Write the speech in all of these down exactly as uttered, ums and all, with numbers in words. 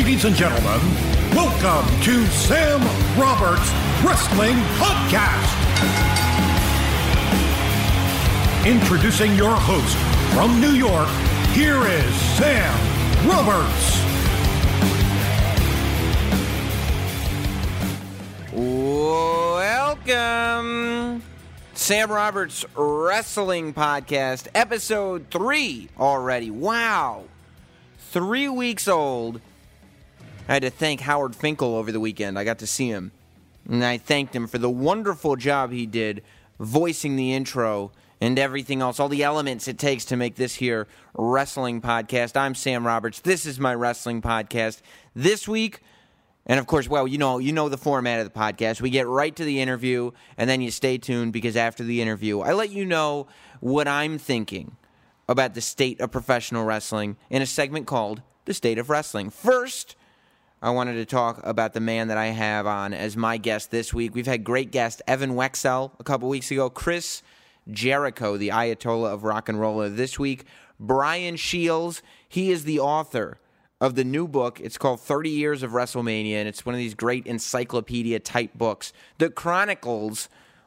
Ladies and gentlemen, welcome to Sam Roberts Wrestling Podcast. Introducing your host from New York, here is Sam Roberts. Welcome, Sam Roberts Wrestling Podcast, episode three already. Wow, three weeks old. I had to thank Howard Finkel over the weekend. I got to see him, and I thanked him for the wonderful job he did voicing the intro and everything else, all the elements it takes to make this here wrestling podcast. I'm Sam Roberts. This is my wrestling podcast. This week, and of course, well, you know, you know the format of the podcast. We get right to the interview, and then you stay tuned because after the interview, I let you know what I'm thinking about the state of professional wrestling in a segment called The State of Wrestling. First, I wanted to talk about the man that I have on as my guest this week. We've had great guest Evan Wexell a couple weeks ago, Chris Jericho, the Ayatollah of Rock and Roll. This week, Brian Shields. He is the author of the new book. It's called thirty years of WrestleMania, and it's one of these great encyclopedia-type books that chronicles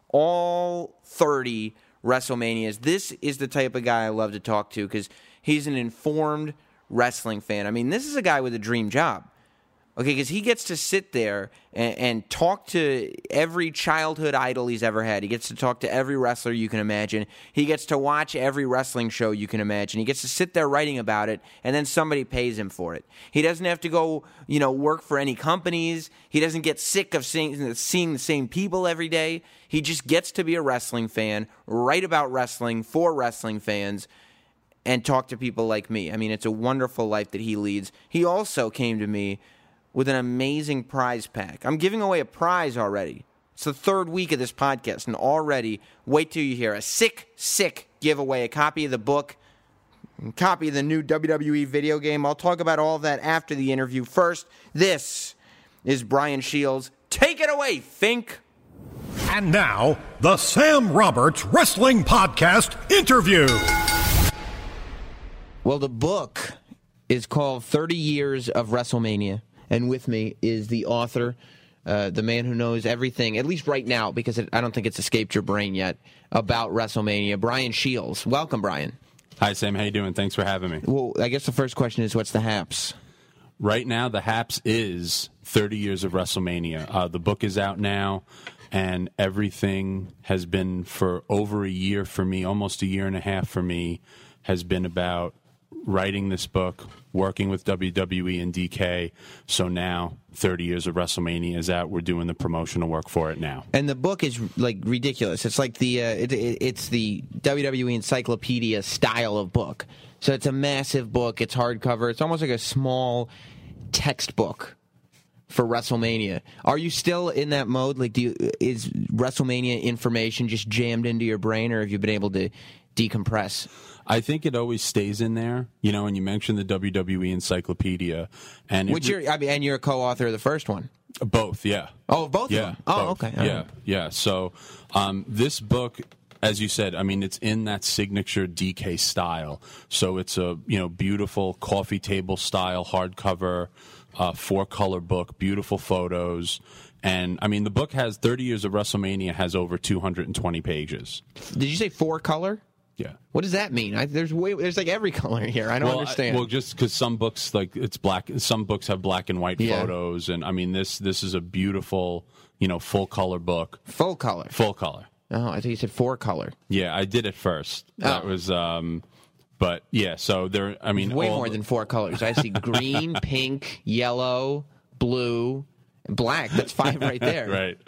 all thirty WrestleManias. This is the type of guy I love to talk to because he's an informed wrestling fan. I mean, this is a guy with a dream job. Okay, because he gets to sit there and, and talk to every childhood idol he's ever had. He gets to talk to every wrestler you can imagine. He gets to watch every wrestling show you can imagine. He gets to sit there writing about it, and then somebody pays him for it. He doesn't have to go, you know, work for any companies. He doesn't get sick of seeing, seeing the same people every day. He just gets to be a wrestling fan, write about wrestling for wrestling fans, and talk to people like me. I mean, it's a wonderful life that he leads. He also came to me with an amazing prize pack. I'm giving away a prize already. It's the third week of this podcast, and already, wait till you hear a sick, sick giveaway, a copy of the book, a copy of the new W W E video game. I'll talk about all of that after the interview. First, this is Brian Shields. Take it away, Fink. And now, the Sam Roberts Wrestling Podcast interview. Well, the book is called thirty years of WrestleMania. And with me is the author, uh, the man who knows everything, at least right now, because it, I don't think it's escaped your brain yet, about WrestleMania, Brian Shields. Welcome, Brian. Hi, Sam. How you doing? Thanks for having me. Well, I guess the first question is, what's the haps? Right now, the haps is thirty years of WrestleMania. Uh, the book is out now, and everything has been for over a year for me, almost a year and a half for me, has been about writing this book, working with W W E and D K. So now, thirty years of WrestleMania is out. We're doing the promotional work for it now. And the book is like ridiculous. It's like the uh, it, it, it's the W W E encyclopedia style of book. So it's a massive book. It's hardcover. It's almost like a small textbook for WrestleMania. Are you still in that mode? Like, do you, is WrestleMania information just jammed into your brain, or have you been able to decompress? I think it always stays in there, you know. And you mentioned the W W E encyclopedia, and which you're, I mean, and you're a co-author of the first one. Both, yeah. Oh, both. Yeah. Of them? Oh, both. okay. Yeah, right. yeah. So, um, this book, as you said, I mean, it's in that signature D K style. So it's a you know beautiful coffee table style hardcover, uh, four color book, beautiful photos. And, I mean, the book has thirty years of WrestleMania has over two hundred twenty pages. Did you say four color? Yeah. What does that mean? I, there's way, there's like every color here. I don't well, understand. I, well, just because some books like it's black, some books have black and white yeah. photos, and I mean this this is a beautiful, you know, full color book. Full color. Full color. Oh, I think you said four color. Yeah, I did it first. Oh. That was, um, but yeah. So there, I mean, way all more than four colors. I see green, pink, yellow, blue. Black, that's five right there. Right.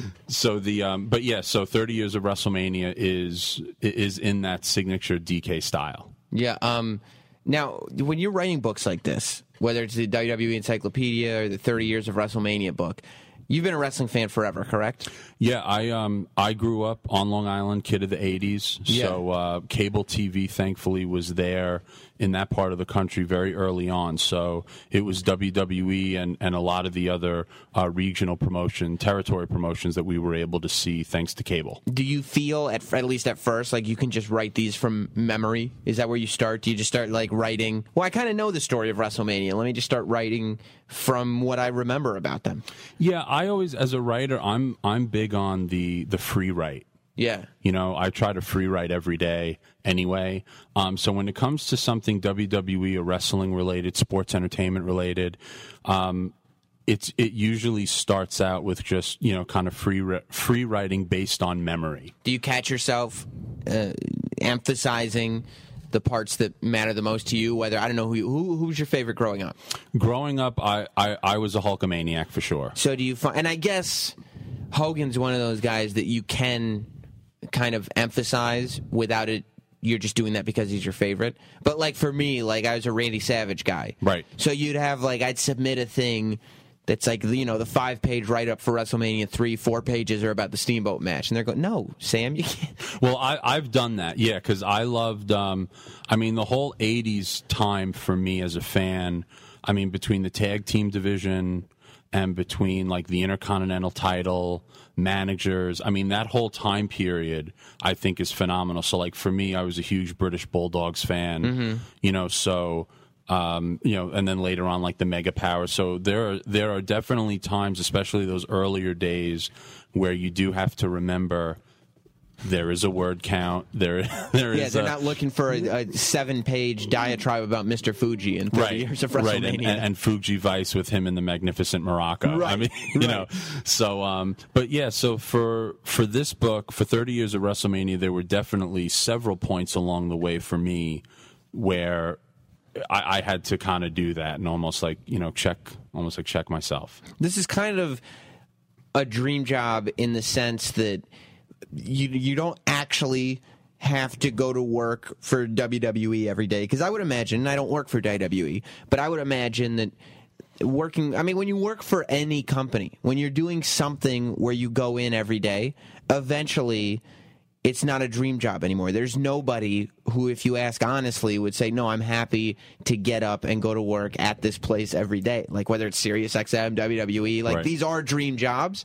So the, um, but yeah, so thirty years of WrestleMania is is in that signature D K style. Yeah. Um. Now, when you're writing books like this, whether it's the W W E Encyclopedia or the thirty years of WrestleMania book, you've been a wrestling fan forever, correct? Yeah, I um I grew up on Long Island, kid of the eighties. Yeah. So uh, cable T V, thankfully, was there in that part of the country very early on. So it was W W E and, and a lot of the other uh, regional promotion, territory promotions that we were able to see thanks to cable. Do you feel, at, at least at first, like you can just write these from memory? Is that where you start? Do you just start like writing, well, I kind of know the story of WrestleMania. Let me just start writing from what I remember about them. Yeah, I always, as a writer, I'm I'm big on the, the free write. Yeah. You know, I try to free write every day anyway. Um, so when it comes to something W W E or wrestling related, sports entertainment related, um, it's it usually starts out with just, you know, kind of free free writing based on memory. Do you catch yourself uh, emphasizing the parts that matter the most to you? Whether, I don't know, who, you, who who's your favorite growing up? Growing up, I, I, I was a Hulkamaniac for sure. So do you find, and I guess Hogan's one of those guys that you can kind of emphasize without it, you're just doing that because he's your favorite. But like for me, like I was a Randy Savage guy. Right. So you'd have like, I'd submit a thing that's like, you know, the five page write up for WrestleMania three, four pages are about the Steamboat match. And they're going, no, Sam, you can't. Well, I, I've done that, yeah, because I loved, um, I mean, the whole eighties time for me as a fan, I mean, between the tag team division and between like the Intercontinental title, managers, I mean, that whole time period I think is phenomenal. So like for me, I was a huge British Bulldogs fan, mm-hmm. you know, so um, you know, and then later on like the Mega Power. So there are there are definitely times, especially those earlier days, where you do have to remember there is a word count. There, there yeah, is. they're a, not looking for a, a seven-page diatribe about Mister Fuji in thirty right, years of WrestleMania. Right, and, and, and Fuji Vice with him in the Magnificent Morocco. Right, I mean, you right. know. So, um, but yeah, so for for this book, for thirty years of WrestleMania, there were definitely several points along the way for me where I, I had to kind of do that and almost like you know check, almost like check myself. This is kind of a dream job in the sense that you you don't actually have to go to work for W W E every day, because I would imagine, and I don't work for W W E, but I would imagine that working, I mean, when you work for any company, when you're doing something where you go in every day, eventually it's not a dream job anymore. There's nobody who, if you ask honestly, would say, no, I'm happy to get up and go to work at this place every day. Like whether it's Sirius X M, W W E, like right. these are dream jobs,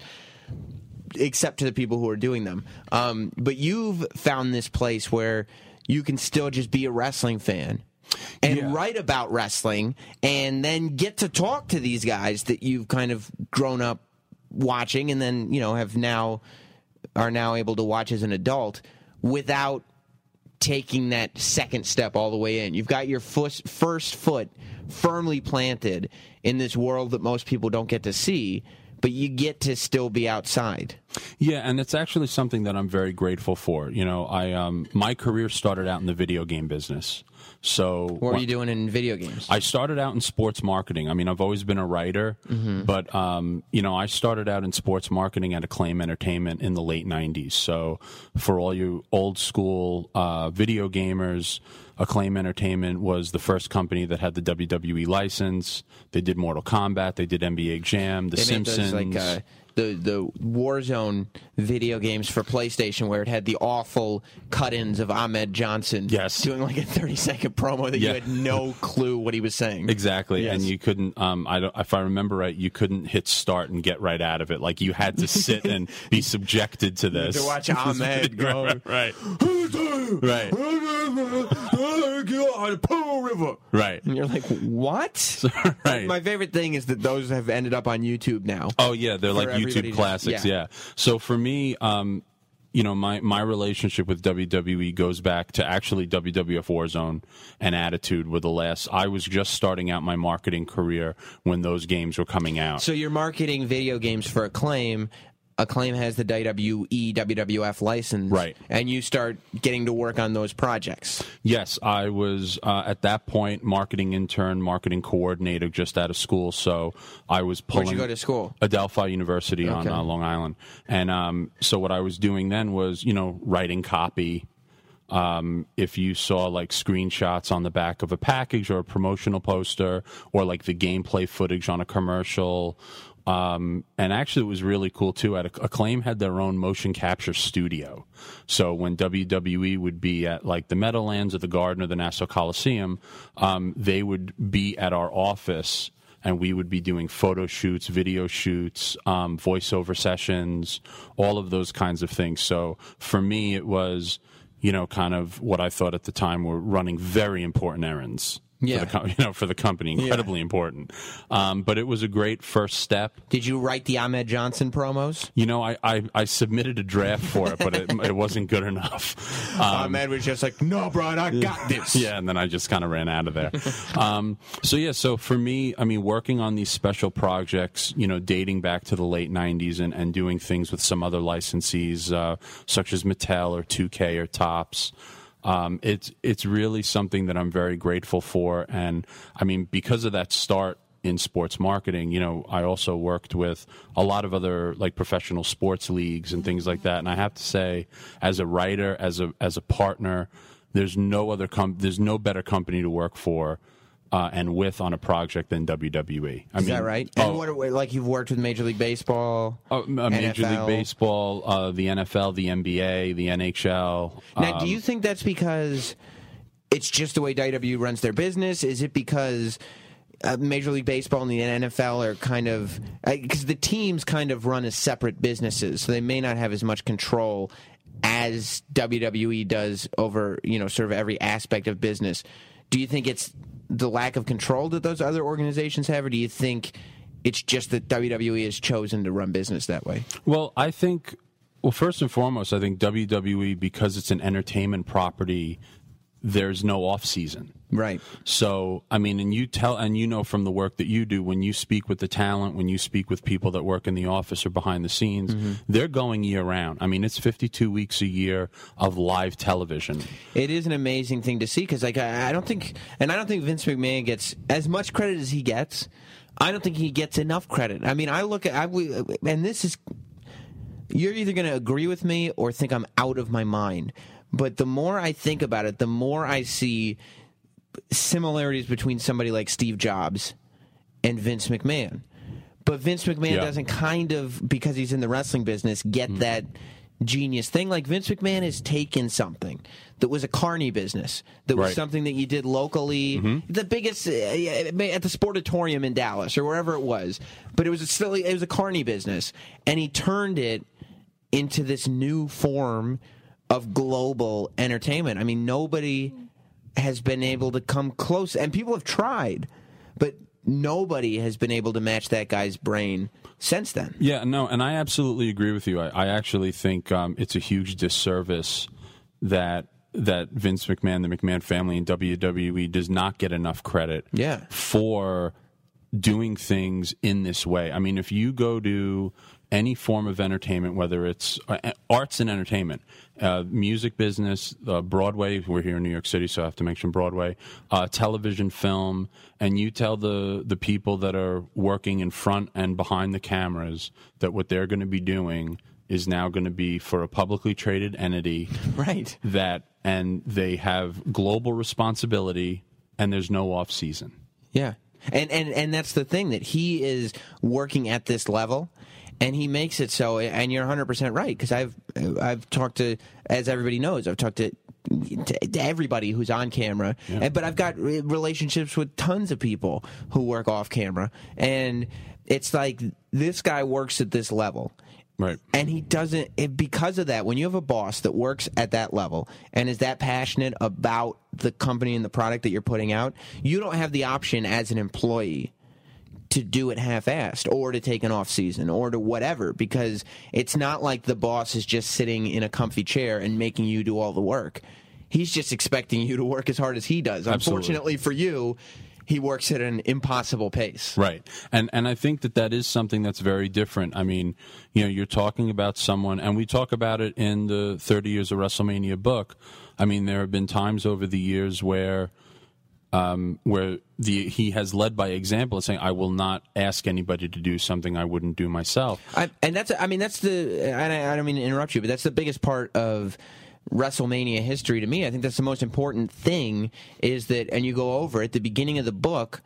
except to the people who are doing them. Um, but you've found this place where you can still just be a wrestling fan and yeah. write about wrestling and then get to talk to these guys that you've kind of grown up watching and then, you know, have now are now able to watch as an adult without taking that second step all the way in. You've got your foot, first foot firmly planted in this world that most people don't get to see, but you get to still be outside. Yeah, and it's actually something that I'm very grateful for. You know, I um, my career started out in the video game business. So what were you doing in video games? I started out in sports marketing. I mean, I've always been a writer, mm-hmm. but um, you know, I started out in sports marketing at Acclaim Entertainment in the late nineties. So for all you old school uh, video gamers, Acclaim Entertainment was the first company that had the W W E license. They did Mortal Kombat. They did N B A Jam. The they Simpsons. Made those, like, uh, the the Warzone video games for PlayStation, where it had the awful cut-ins of Ahmed Johnson, yes. doing like a thirty second promo that yeah. you had no clue what he was saying. Exactly, yes. and you couldn't. Um, I don't, if I remember right, you couldn't hit start and get right out of it. Like you had to sit and be subjected to this. To watch Ahmed go right, right, right. Pearl River. Right. And you're like, what? Right. My favorite thing is that those have ended up on YouTube now. Oh, yeah. They're like YouTube classics. Yeah. yeah. So for me, um, you know, my, my relationship with W W E goes back to actually W W F Warzone and Attitude were the last. I was just starting out my marketing career when those games were coming out. So you're marketing video games for Acclaim. Acclaim has the W W E, W W F license. Right. And you start getting to work on those projects. Yes, I was uh, at that point marketing intern, marketing coordinator just out of school. So I was pulling. Where'd you go to school? Adelphi University okay. on uh, Long Island. And um, so what I was doing then was, you know, writing copy. Um, if you saw like screenshots on the back of a package or a promotional poster or like the gameplay footage on a commercial Um, and actually, it was really cool, too. At Acclaim had their own motion capture studio. So when W W E would be at, like, the Meadowlands or the Garden or the Nassau Coliseum, um, they would be at our office, and we would be doing photo shoots, video shoots, um, voiceover sessions, all of those kinds of things. So for me, it was, you know, kind of what I thought at the time were running very important errands. Yeah. For the, you know, for the company, incredibly yeah. important. Um, but it was a great first step. Did you write the Ahmed Johnson promos? You know, I, I, I submitted a draft for it, but it, it wasn't good enough. Um, Ahmed was just like, no, Brian, I got this. Yeah, and then I just kind of ran out of there. um, so, yeah, so for me, I mean, working on these special projects, you know, dating back to the late nineties and, and doing things with some other licensees, uh, such as Mattel or two K or Topps, Um, it's it's really something that I'm very grateful for, and I mean, because of that start in sports marketing, you know, I also worked with a lot of other like professional sports leagues and things like that. And I have to say, as a writer, as a as a partner, there's no other com- there's no better company to work for uh, and with on a project than W W E. I Is mean, that right? Oh, and what, like you've worked with Major League Baseball, uh, Major N F L. League Baseball, uh, the N F L, the N B A, the N H L. Now, um, do you think that's because it's just the way W W E runs their business? Is it because uh, Major League Baseball and the N F L are kind of because uh, the teams kind of run as separate businesses, so they may not have as much control as W W E does over, you know, sort of every aspect of business. Do you think it's the lack of control that those other organizations have, or do you think it's just that W W E has chosen to run business that way? Well, I think, well, first and foremost, I think W W E, because it's an entertainment property, there's no off season. Right. So, I mean, and you tell, and you know from the work that you do, when you speak with the talent, when you speak with people that work in the office or behind the scenes, mm-hmm. they're going year round. I mean, it's fifty-two weeks a year of live television. It is an amazing thing to see because, like, I, I don't think, and I don't think Vince McMahon gets as much credit as he gets. I don't think he gets enough credit. I mean, I look at, I, and this is, you're either going to agree with me or think I'm out of my mind. But the more I think about it, the more I see similarities between somebody like Steve Jobs and Vince McMahon. But Vince McMahon yeah. doesn't kind of, because he's in the wrestling business, get mm. that genius thing. Like Vince McMahon has taken something that was a carny business, that was right. something that you did locally, mm-hmm. the biggest, uh, at the Sportatorium in Dallas or wherever it was. But it was still, it was a carny business. And he turned it into this new form of global entertainment. I mean, nobody has been able to come close, and people have tried, but nobody has been able to match that guy's brain since then. Yeah, no, and I absolutely agree with you. I, I actually think um, it's a huge disservice that that Vince McMahon, the McMahon family, and W W E does not get enough credit yeah. for doing things in this way. I mean, if you go to any form of entertainment, whether it's uh, arts and entertainment, uh, music business, uh, Broadway, we're here in New York City, so I have to mention Broadway, uh, television, film, and you tell the, the people that are working in front and behind the cameras that what they're going to be doing is now going to be for a publicly traded entity. Right. That, and they have global responsibility, and there's no off season. Yeah. And, and, and that's the thing, that he is working at this level. And he makes it so, and you're one hundred percent right, because I've I've talked to, as everybody knows, I've talked to, to, to everybody who's on camera, yeah. and, but I've got relationships with tons of people who work off camera, and it's like this guy works at this level. Right. And he doesn't, it, because of that, when you have a boss that works at that level and is that passionate about the company and the product that you're putting out, you don't have the option as an employee to do it half-assed or to take an off-season or to whatever, because it's not like the boss is just sitting in a comfy chair and making you do all the work. He's just expecting you to work as hard as he does. Absolutely. Unfortunately for you, he works at an impossible pace. Right. And and I think that that is something that's very different. I mean, you know, you're talking about someone, and we talk about it in the thirty Years of WrestleMania book. I mean, there have been times over the years where Um, where the he has led by example, saying, "I will not ask anybody to do something I wouldn't do myself." I, and that's, I mean, that's the, and I, I don't mean to interrupt you, but that's the biggest part of WrestleMania history to me. I think that's the most important thing, is that, and you go over at the beginning of the book,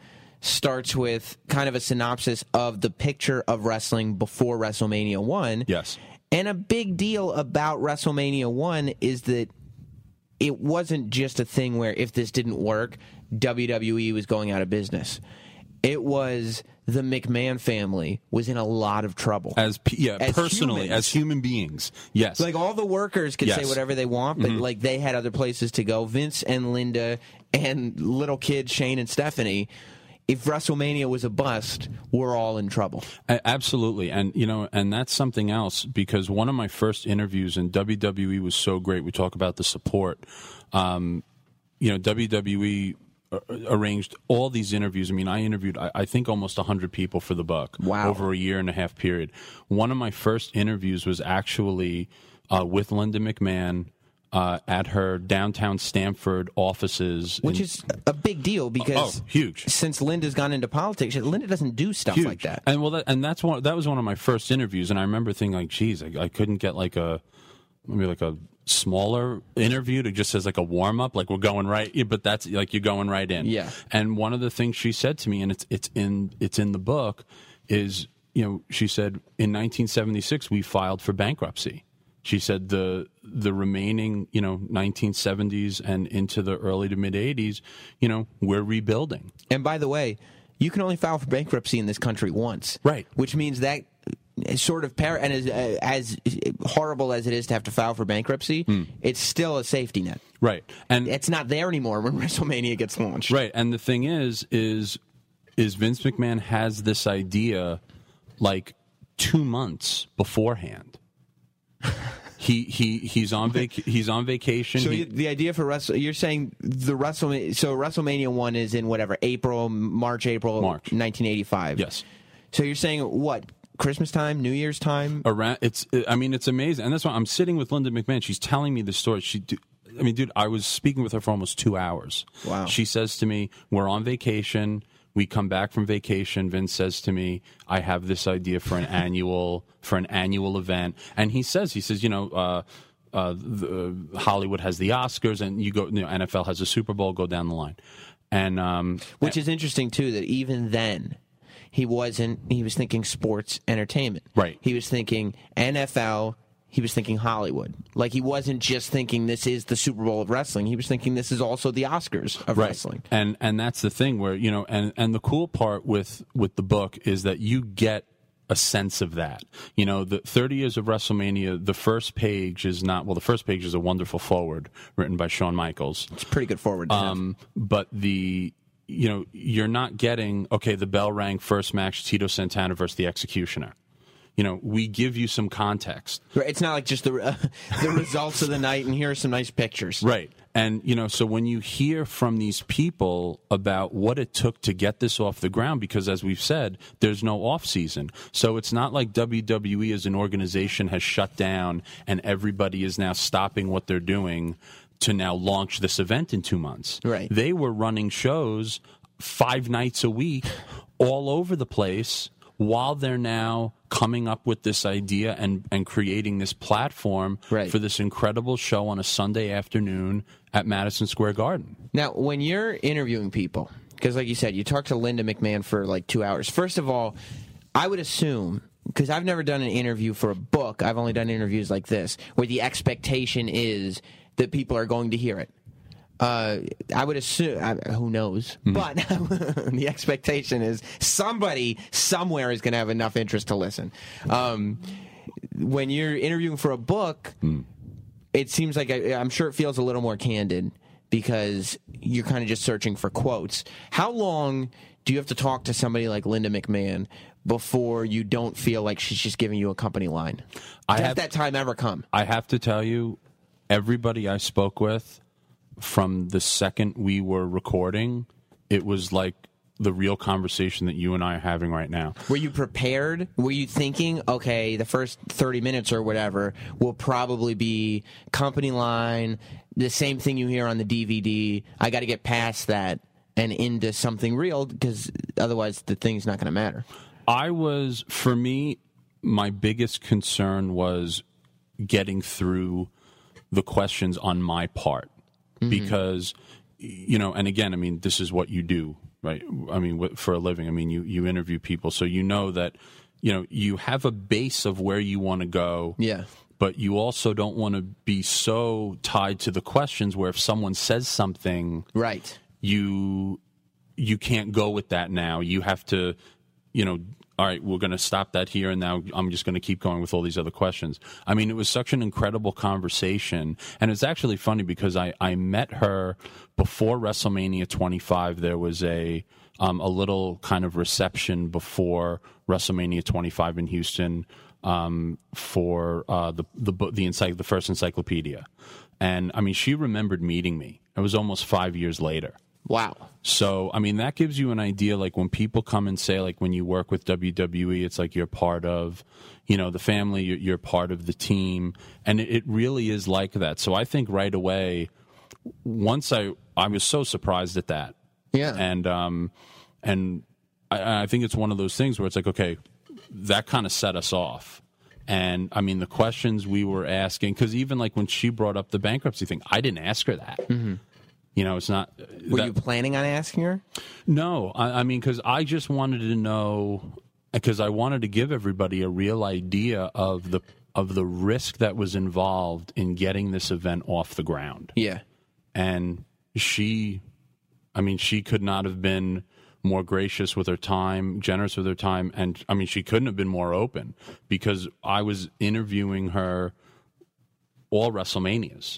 starts with kind of a synopsis of the picture of wrestling before WrestleMania one. Yes. And a big deal about WrestleMania one is that it wasn't just a thing where if this didn't work, W W E was going out of business. It was the McMahon family was in a lot of trouble. As yeah, as personally, humans. as human beings, yes. Like all the workers could yes. say whatever they want, but mm-hmm. like they had other places to go. Vince and Linda and little kids Shane and Stephanie. If WrestleMania was a bust, we're all in trouble. Absolutely. And, you know, and that's something else because one of my first interviews in W W E was so great. We talk about the support. Um, you know, W W E arranged all these interviews. I mean, I interviewed, I, I think, almost one hundred people for the book. Wow. Over a year and a half period. One of my first interviews was actually uh, with Linda McMahon. Uh, at her downtown Stamford offices. Which in, is a big deal because oh, huge. Since Linda's gone into politics, Linda doesn't do stuff huge. like that. And well, that, and that's one. That was one of my first interviews, and I remember thinking, like, geez, I, I couldn't get like a maybe like a smaller interview to just as like a warm up, like we're going right, but that's like you're going right in. Yeah. And one of the things she said to me, and it's it's in it's in the book, is you know she said in nineteen seventy-six we filed for bankruptcy. She said the the remaining, you know, nineteen seventies and into the early to mid eighties, you know, we're rebuilding. And by the way, you can only file for bankruptcy in this country once, right? Which means that sort of par- and as, uh, as horrible as it is to have to file for bankruptcy, mm. it's still a safety net, right? And it's not there anymore when WrestleMania gets launched, right? And the thing is, is is Vince McMahon has this idea like two months beforehand. He he he's on vac- he's on vacation. So he, the idea for Wrestle, you're saying the WrestleMania. So WrestleMania one is in whatever April, March, April, March, nineteen eighty-five. Yes. So you're saying what? Christmas time, New Year's time. Around it's. I mean, it's amazing, and that's why I'm sitting with Linda McMahon. She's telling me the story. She. I mean, dude, I was speaking with her for almost two hours. Wow. She says to me, "We're on vacation." We come back from vacation. Vince says to me, "I have this idea for an annual for an annual event." And he says, "He says, you know, uh, uh, the, uh, Hollywood has the Oscars, and you go, you know, N F L has a Super Bowl. Go down the line." And um, which is interesting too that even then he wasn't. He was thinking sports entertainment. Right. He was thinking N F L. He was thinking Hollywood. Like, he wasn't just thinking this is the Super Bowl of wrestling. He was thinking this is also the Oscars of right. wrestling. And and that's the thing where, you know, and, and the cool part with, with the book is that you get a sense of that. You know, the thirty years of WrestleMania, the first page is not, well, the first page is a wonderful foreword written by Shawn Michaels. It's a pretty good foreword. Um, but the... You know, you're not getting, okay, the bell rang, first match, Tito Santana versus the Executioner. You know, we give you some context. It's not like just the uh, the results of the night and here are some nice pictures. Right. And, you know, so when you hear from these people about what it took to get this off the ground, because as we've said, there's no off season. So it's not like W W E as an organization has shut down and everybody is now stopping what they're doing to now launch this event in two months. Right. They were running shows five nights a week all over the place while they're now coming up with this idea and, and creating this platform right. for this incredible show on a Sunday afternoon at Madison Square Garden. Now, when you're interviewing people, because like you said, you talked to Linda McMahon for like two hours. First of all, I would assume, because I've never done an interview for a book, I've only done interviews like this, where the expectation is that people are going to hear it. Uh, I would assume, I, who knows, mm-hmm. but the expectation is somebody somewhere is going to have enough interest to listen. Um, when you're interviewing for a book, mm. it seems like, I, I'm sure it feels a little more candid because you're kind of just searching for quotes. How long do you have to talk to somebody like Linda McMahon before you don't feel like she's just giving you a company line? I Does have, that time ever come? I have to tell you, everybody I spoke with, from the second we were recording, it was like the real conversation that you and I are having right now. Were you prepared? Were you thinking, okay, the first thirty minutes or whatever will probably be company line, the same thing you hear on the D V D. I got to get past that and into something real because otherwise the thing's not going to matter. I was, for me, my biggest concern was getting through the questions on my part. Mm-hmm. Because, you know, and again, I mean, this is what you do. right? I mean, wh- for a living. I mean, you, you interview people, so you know that, you know, you have a base of where you want to go. Yeah. But you also don't want to be so tied to the questions where if someone says something, right, you you can't go with that now. You have to, you know, all right, we're going to stop that here, and now I'm just going to keep going with all these other questions. I mean, it was such an incredible conversation, and it's actually funny because I, I met her before WrestleMania twenty-five. There was a um, a little kind of reception before WrestleMania twenty-five in Houston um, for uh, the the the, encycl- the first encyclopedia, and I mean, she remembered meeting me. It was almost five years later. Wow. So, I mean, that gives you an idea, like, when people come and say, like, when you work with W W E, it's like you're part of, you know, the family, you're, you're part of the team, and it, it really is like that. So I think right away, once I, I was so surprised at that. Yeah. And, um, and I, I think it's one of those things where it's like, okay, that kind of set us off. And, I mean, the questions we were asking, because even, like, when she brought up the bankruptcy thing, I didn't ask her that. Mm-hmm. You know, it's not. Were that, you planning on asking her? No, I, I mean, because I just wanted to know, because I wanted to give everybody a real idea of the of the risk that was involved in getting this event off the ground. Yeah, and she, I mean, she could not have been more gracious with her time, generous with her time, and I mean, she couldn't have been more open, because I was interviewing her all WrestleManias.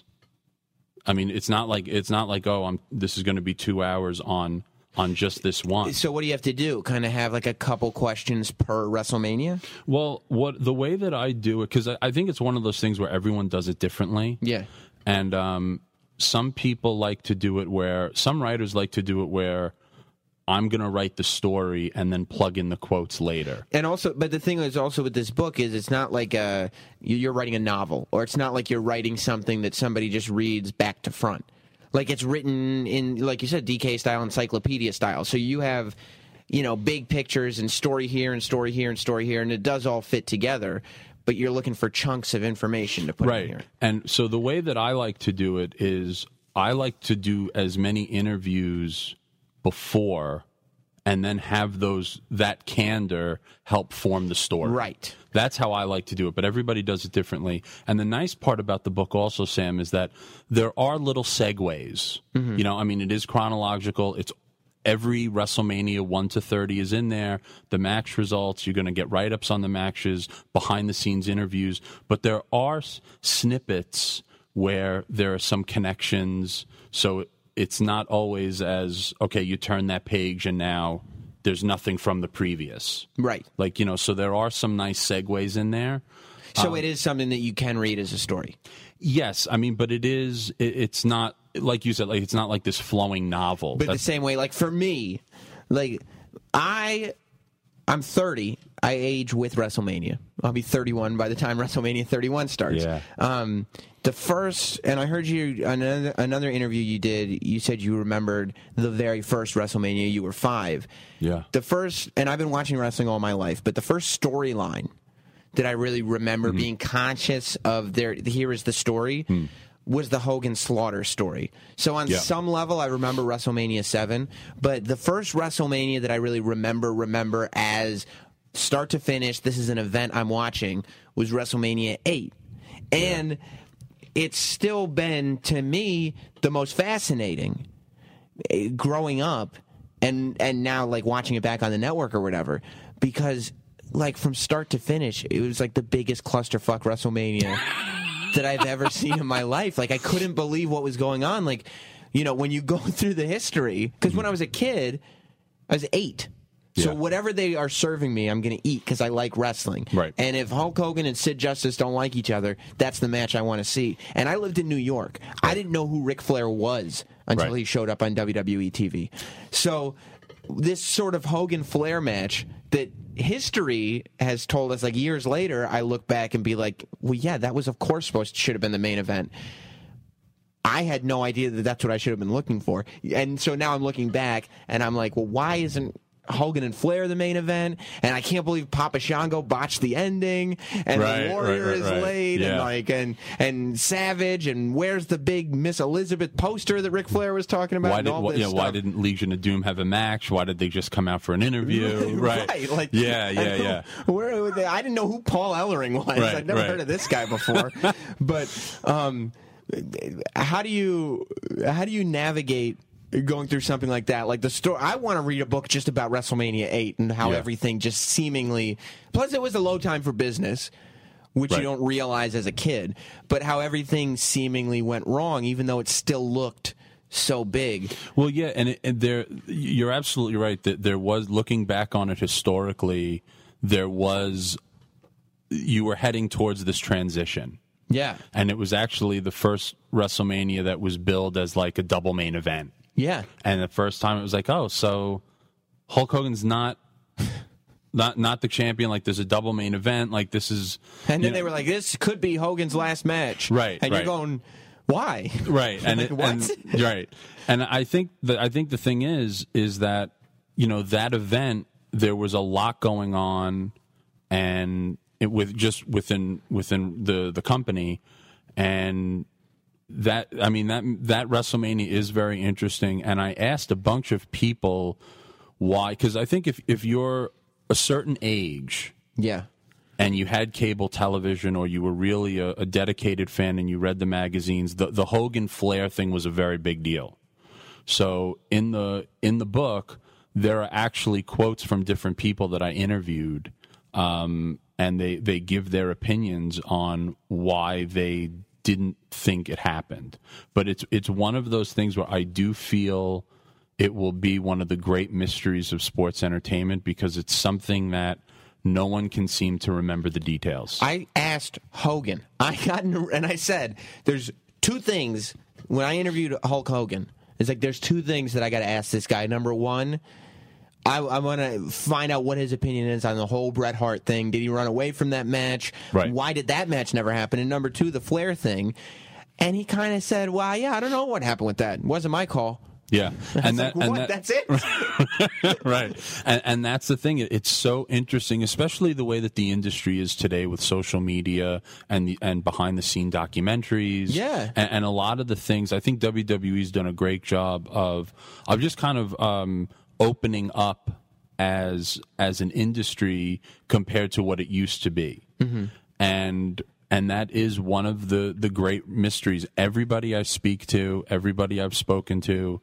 I mean, it's not like it's not like oh, I'm. This is going to be two hours on on just this one. So what do you have to do? Kind of have like a couple questions per WrestleMania? Well, what the way that I do it, because I, I think it's one of those things where everyone does it differently. Yeah, and um, some people like to do it where some writers like to do it where I'm going to write the story and then plug in the quotes later. And also, but the thing is also with this book is it's not like a, you're writing a novel, or it's not like you're writing something that somebody just reads back to front. Like, it's written in, like you said, D K style, encyclopedia style. So you have, you know, big pictures and story here and story here and story here, and it does all fit together. But you're looking for chunks of information to put right. in here. And so the way that I like to do it is I like to do as many interviews before, and then have those that candor help form the story. Right. That's how I like to do it, but everybody does it differently. And the nice part about the book also, Sam, is that there are little segues. Mm-hmm. You know, I mean, it is chronological. It's every WrestleMania one to thirty is in there. The match results, you're going to get write-ups on the matches, behind-the-scenes interviews. But there are s- snippets where there are some connections, so it's not always as, okay, you turn that page and now there's nothing from the previous. Right. Like, you know, so there are some nice segues in there. So um, it is something that you can read as a story. Yes. I mean, but it is, it, it's not, like you said, like it's not like this flowing novel. But That's, the same way, like for me, like I, I'm thirty. I age with WrestleMania. I'll be thirty-one by the time WrestleMania thirty-one starts. Yeah. Um, the first, and I heard you another another interview you did. You said you remembered the very first WrestleMania. You were five. Yeah. The first, and I've been watching wrestling all my life, but the first storyline that I really remember mm-hmm. being conscious of, there, here is the story, mm. was the Hogan Slaughter story. So on yeah. some level, I remember WrestleMania seven, but the first WrestleMania that I really remember, remember as start to finish, this is an event I'm watching, was WrestleMania eight. And yeah. it's still been, to me, the most fascinating growing up and, and now, like, watching it back on the network or whatever, because, like, from start to finish, it was, like, the biggest clusterfuck WrestleMania that I've ever seen in my life. Like, I couldn't believe what was going on. Like, you know, when you go through the history, because when I was a kid, I was eight. So yeah. whatever they are serving me, I'm going to eat because I like wrestling. Right. And if Hulk Hogan and Sid Justice don't like each other, that's the match I want to see. And I lived in New York. Right. I didn't know who Ric Flair was until right. he showed up on W W E T V. So this sort of Hogan-Flair match that history has told us, like years later, I look back and be like, well, yeah, that was of course supposed to, should have been the main event. I had no idea that that's what I should have been looking for. And so now I'm looking back and I'm like, well, why isn't Hogan and Flair the main event, and I can't believe Papa Shango botched the ending, and Right, the Warrior right, right, is right. late, Yeah. and like and and Savage, and where's the big Miss Elizabeth poster that Ric Flair was talking about? Why and did all why, this yeah, why stuff. didn't Legion of Doom have a match? Why did they just come out for an interview? Right. Right, like yeah, yeah, and who- yeah. Where were they? I didn't know who Paul Ellering was. Right, I'd never right. heard of this guy before. But um, how do you how do you navigate going through something like that? Like the story, I want to read a book just about WrestleMania eight and how Yeah. everything just seemingly. Plus, it was a low time for business, which Right. you don't realize as a kid. But how everything seemingly went wrong, even though it still looked so big. Well, yeah, and, it, and there, you're absolutely right that there was, looking back on it historically, there was, you were heading towards this transition. Yeah, And it was actually the first WrestleMania that was billed as like a double main event. yeah. And the first time it was like, oh, so Hulk Hogan's not not not the champion. Like there's a double main event. Like this is, And you then they know- were like, "This could be Hogan's last match." Right, And right. you're going, "Why?" right, and, Like, it, what? and right, and I think the I think the thing is is that you know that event there was a lot going on, and it with just within within the the company, and that I mean that that WrestleMania is very interesting, and I asked a bunch of people why, because I think if if you're a certain age Yeah. and you had cable television or you were really a, a dedicated fan and you read the magazines, the, the Hogan Flair thing was a very big deal. So in the in the book, there are actually quotes from different people that I interviewed, um, and they, they give their opinions on why they didn't think it happened. But it's it's one of those things where I do feel it will be one of the great mysteries of sports entertainment because it's something that no one can seem to remember the details. I asked Hogan. I got in, and I said, "There's two things." When I interviewed Hulk Hogan, it's like there's two things that I got to ask this guy. Number one, I, I want to find out what his opinion is on the whole Bret Hart thing. Did he run away from that match? Right. Why did that match never happen? And number two, the Flair thing. And he kind of said, "Well, yeah, I don't know what happened with that. It wasn't my call." Yeah, and that, Like, and what? that, That's it? right, and, and that's the thing. It's so interesting, especially the way that the industry is today with social media and the, and behind the scene documentaries. Yeah, and, and a lot of the things. I think W W E's done a great job of of just kind of um, opening up as as an industry compared to what it used to be, mm-hmm. and. And that is one of the, the great mysteries. Everybody I speak to, everybody I've spoken to,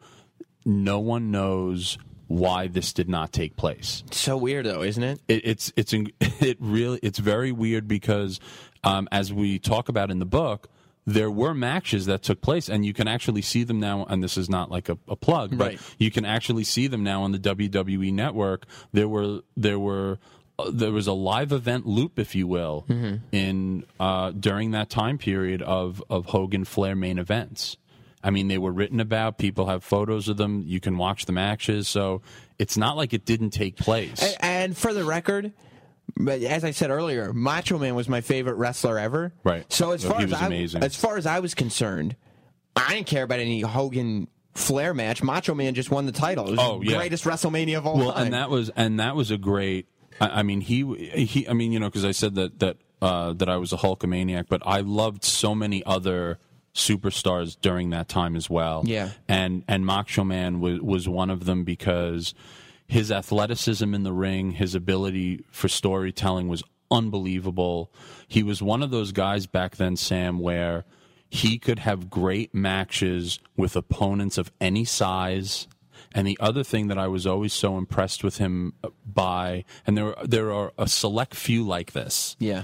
no one knows why this did not take place. So weird, though, isn't it? It, it's it's it really it's very weird because, um, as we talk about in the book, there were matches that took place, and you can actually see them now. And this is not like a, a plug, but Right. you can actually see them now on the W W E Network. There were there were. Uh, there was a live event loop, if you will, Mm-hmm. in uh, during that time period of, of Hogan Flair main events. I mean, they were written about. People have photos of them. You can watch the matches. So it's not like it didn't take place. And, and for the record, but as I said earlier, Macho Man was my favorite wrestler ever. Right. So as So far he as was I, amazing. as far as I was concerned, I didn't care about any Hogan Flair match. Macho Man just won the title. It was Oh, the yeah. greatest WrestleMania of all well, time. and that was and that was a great. I, I mean, he he. I mean, you know, because I said that that uh, that I was a Hulkamaniac, but I loved so many other superstars during that time as well. Yeah. and and Macho Man was was one of them because his athleticism in the ring, his ability for storytelling was unbelievable. He was one of those guys back then, Sam, where he could have great matches with opponents of any size. And the other thing that I was always so impressed with him by, and there there are a select few like this, yeah.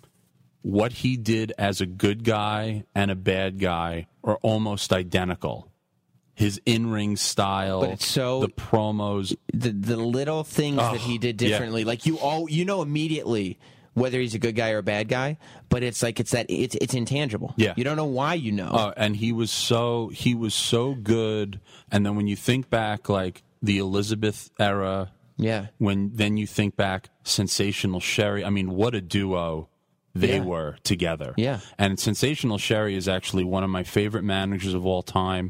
what he did as a good guy and a bad guy are almost identical. His in-ring style, But it's so- the promos. The the little things that he did yeah. differently, like you all you know immediately whether he's a good guy or a bad guy, but it's like it's that it's it's intangible. Yeah. You don't know why you know. Uh, and he was so he was so good. And then when you think back, like the Elizabeth era, yeah. when then you think back, Sensational Sherry. I mean, what a duo they Yeah. were together. Yeah. And Sensational Sherry is actually one of my favorite managers of all time.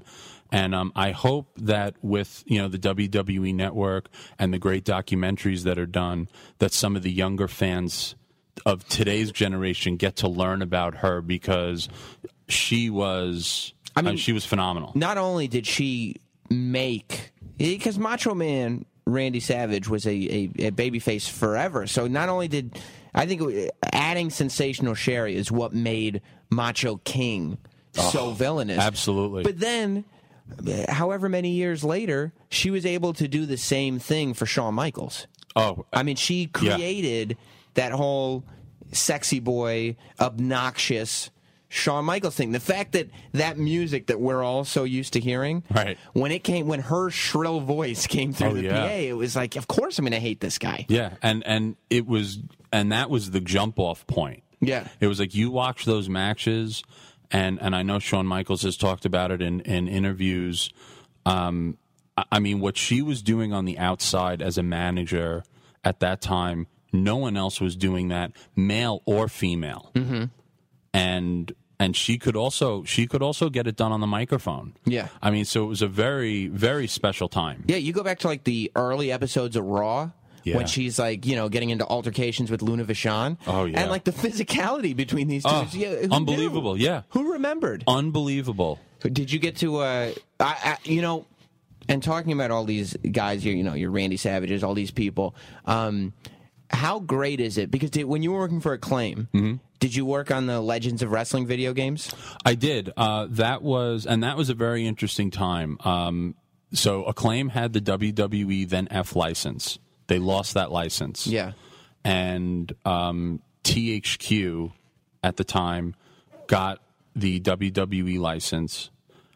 And um, I hope that with, you know, the W W E Network and the great documentaries that are done, that some of the younger fans of today's generation get to learn about her, because she was, I mean, uh, she was phenomenal. Not only did she make, because Macho Man Randy Savage was a, a, a babyface forever, so not only did, I think it, adding Sensational Sherry is what made Macho King oh, so villainous. Absolutely. But then, however many years later, she was able to do the same thing for Shawn Michaels. Oh, I mean, she created yeah. that whole sexy boy, obnoxious Shawn Michaels thing. The fact that that music that we're all so used to hearing, right, when it came, when her shrill voice came through oh, the yeah. P A, it was like, of course I'm going to hate this guy. Yeah, and and it was, and that was the jump off point. Yeah, it was like you watch those matches, and and I know Shawn Michaels has talked about it in in interviews. Um, I mean, what she was doing on the outside as a manager at that time, no one else was doing that, male or female. Mm-hmm. And and she could also she could also get it done on the microphone. Yeah, I mean, so it was a very very special time. Yeah, you go back to like the early episodes of Raw. Yeah. When she's like, you know, getting into altercations with Luna Vachon. Oh, yeah. And like the physicality between these two. Oh, yeah, unbelievable, knew? yeah. Who remembered? Unbelievable. Did you get to, uh, I, I, you know, and talking about all these guys, you know, your Randy Savages, all these people, um, how great is it? Because did, when you were working for Acclaim, mm-hmm. did you work on the Legends of Wrestling video games? I did. Uh, that was, and that was a very interesting time. Um, so Acclaim had the W W E then F license. They lost that license. Yeah. And um, T H Q at the time got the W W E license,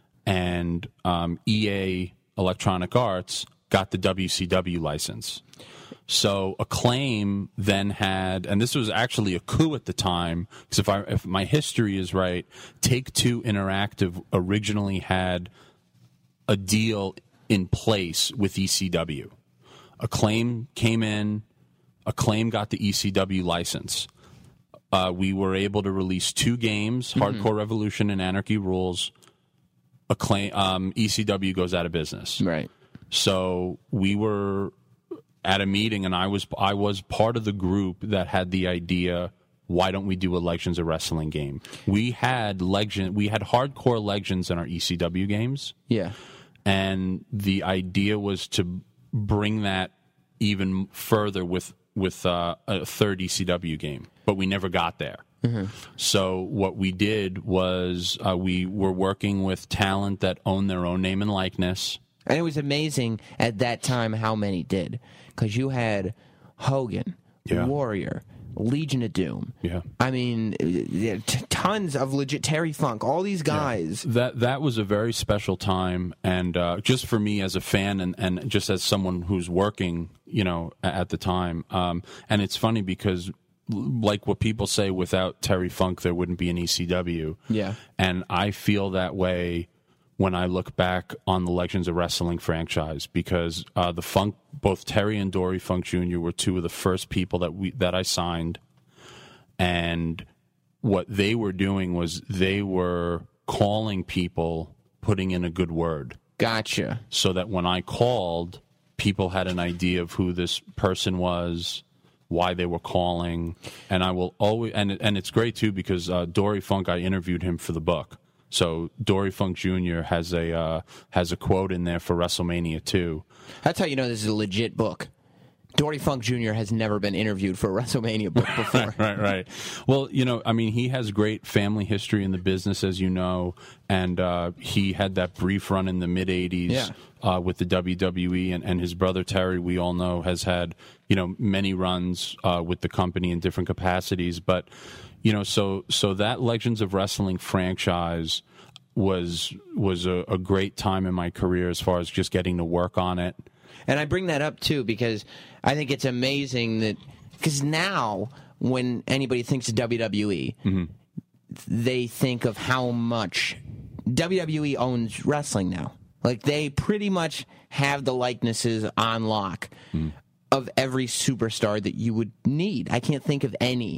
and um, E A Electronic Arts got the W C W license. So Acclaim then had, and this was actually a coup at the time, because if I if my history is right, Take-Two Interactive originally had a deal in place with E C W. Acclaim came in, Acclaim got the E C W license. Uh, we were able to release two games, mm-hmm. Hardcore Revolution and Anarchy Rules. Acclaim, um, E C W goes out of business. Right. So we were at a meeting, and I was I was part of the group that had the idea, why don't we do a Legends of Wrestling game? We had legend, we had Hardcore Legends in our E C W games. Yeah. And the idea was to bring that even further with with uh, a third E C W game, but we never got there. Mm-hmm. So what we did was uh, we were working with talent that owned their own name and likeness. And it was amazing at that time how many did, because you had Hogan, yeah. Warrior, Legion of Doom. Yeah, I mean, t- tons of legit Terry Funk. All these guys. Yeah. That that was a very special time, and uh, just for me as a fan, and, and just as someone who's working, you know, at the time. Um, and it's funny because, like what people say, without Terry Funk, there wouldn't be an E C W. Yeah, and I feel that way when I look back on the Legends of Wrestling franchise, because uh, the Funk, both Terry and Dory Funk Junior were two of the first people that we that I signed, and what they were doing was they were calling people, putting in a good word. Gotcha. So that when I called, people had an idea of who this person was, why they were calling, and I will always and and it's great too because uh, Dory Funk, I interviewed him for the book. So Dory Funk Junior has a uh, has a quote in there for WrestleMania two. That's how you know this is a legit book. Dory Funk Junior has never been interviewed for a WrestleMania book before. right, right. Well, you know, I mean, he has great family history in the business, as you know, and uh, he had that brief run in the mid eighties yeah. uh, with the W W E, and, and his brother Terry, we all know, has had, you know, many runs uh, with the company in different capacities, but you know, so so that Legends of Wrestling franchise was was a, a great time in my career as far as just getting to work on it. And I bring that up too because I think it's amazing that because now when anybody thinks of W W E, mm-hmm. they think of how much W W E owns wrestling now. Like they pretty much have the likenesses on lock mm. of every superstar that you would need. I can't think of any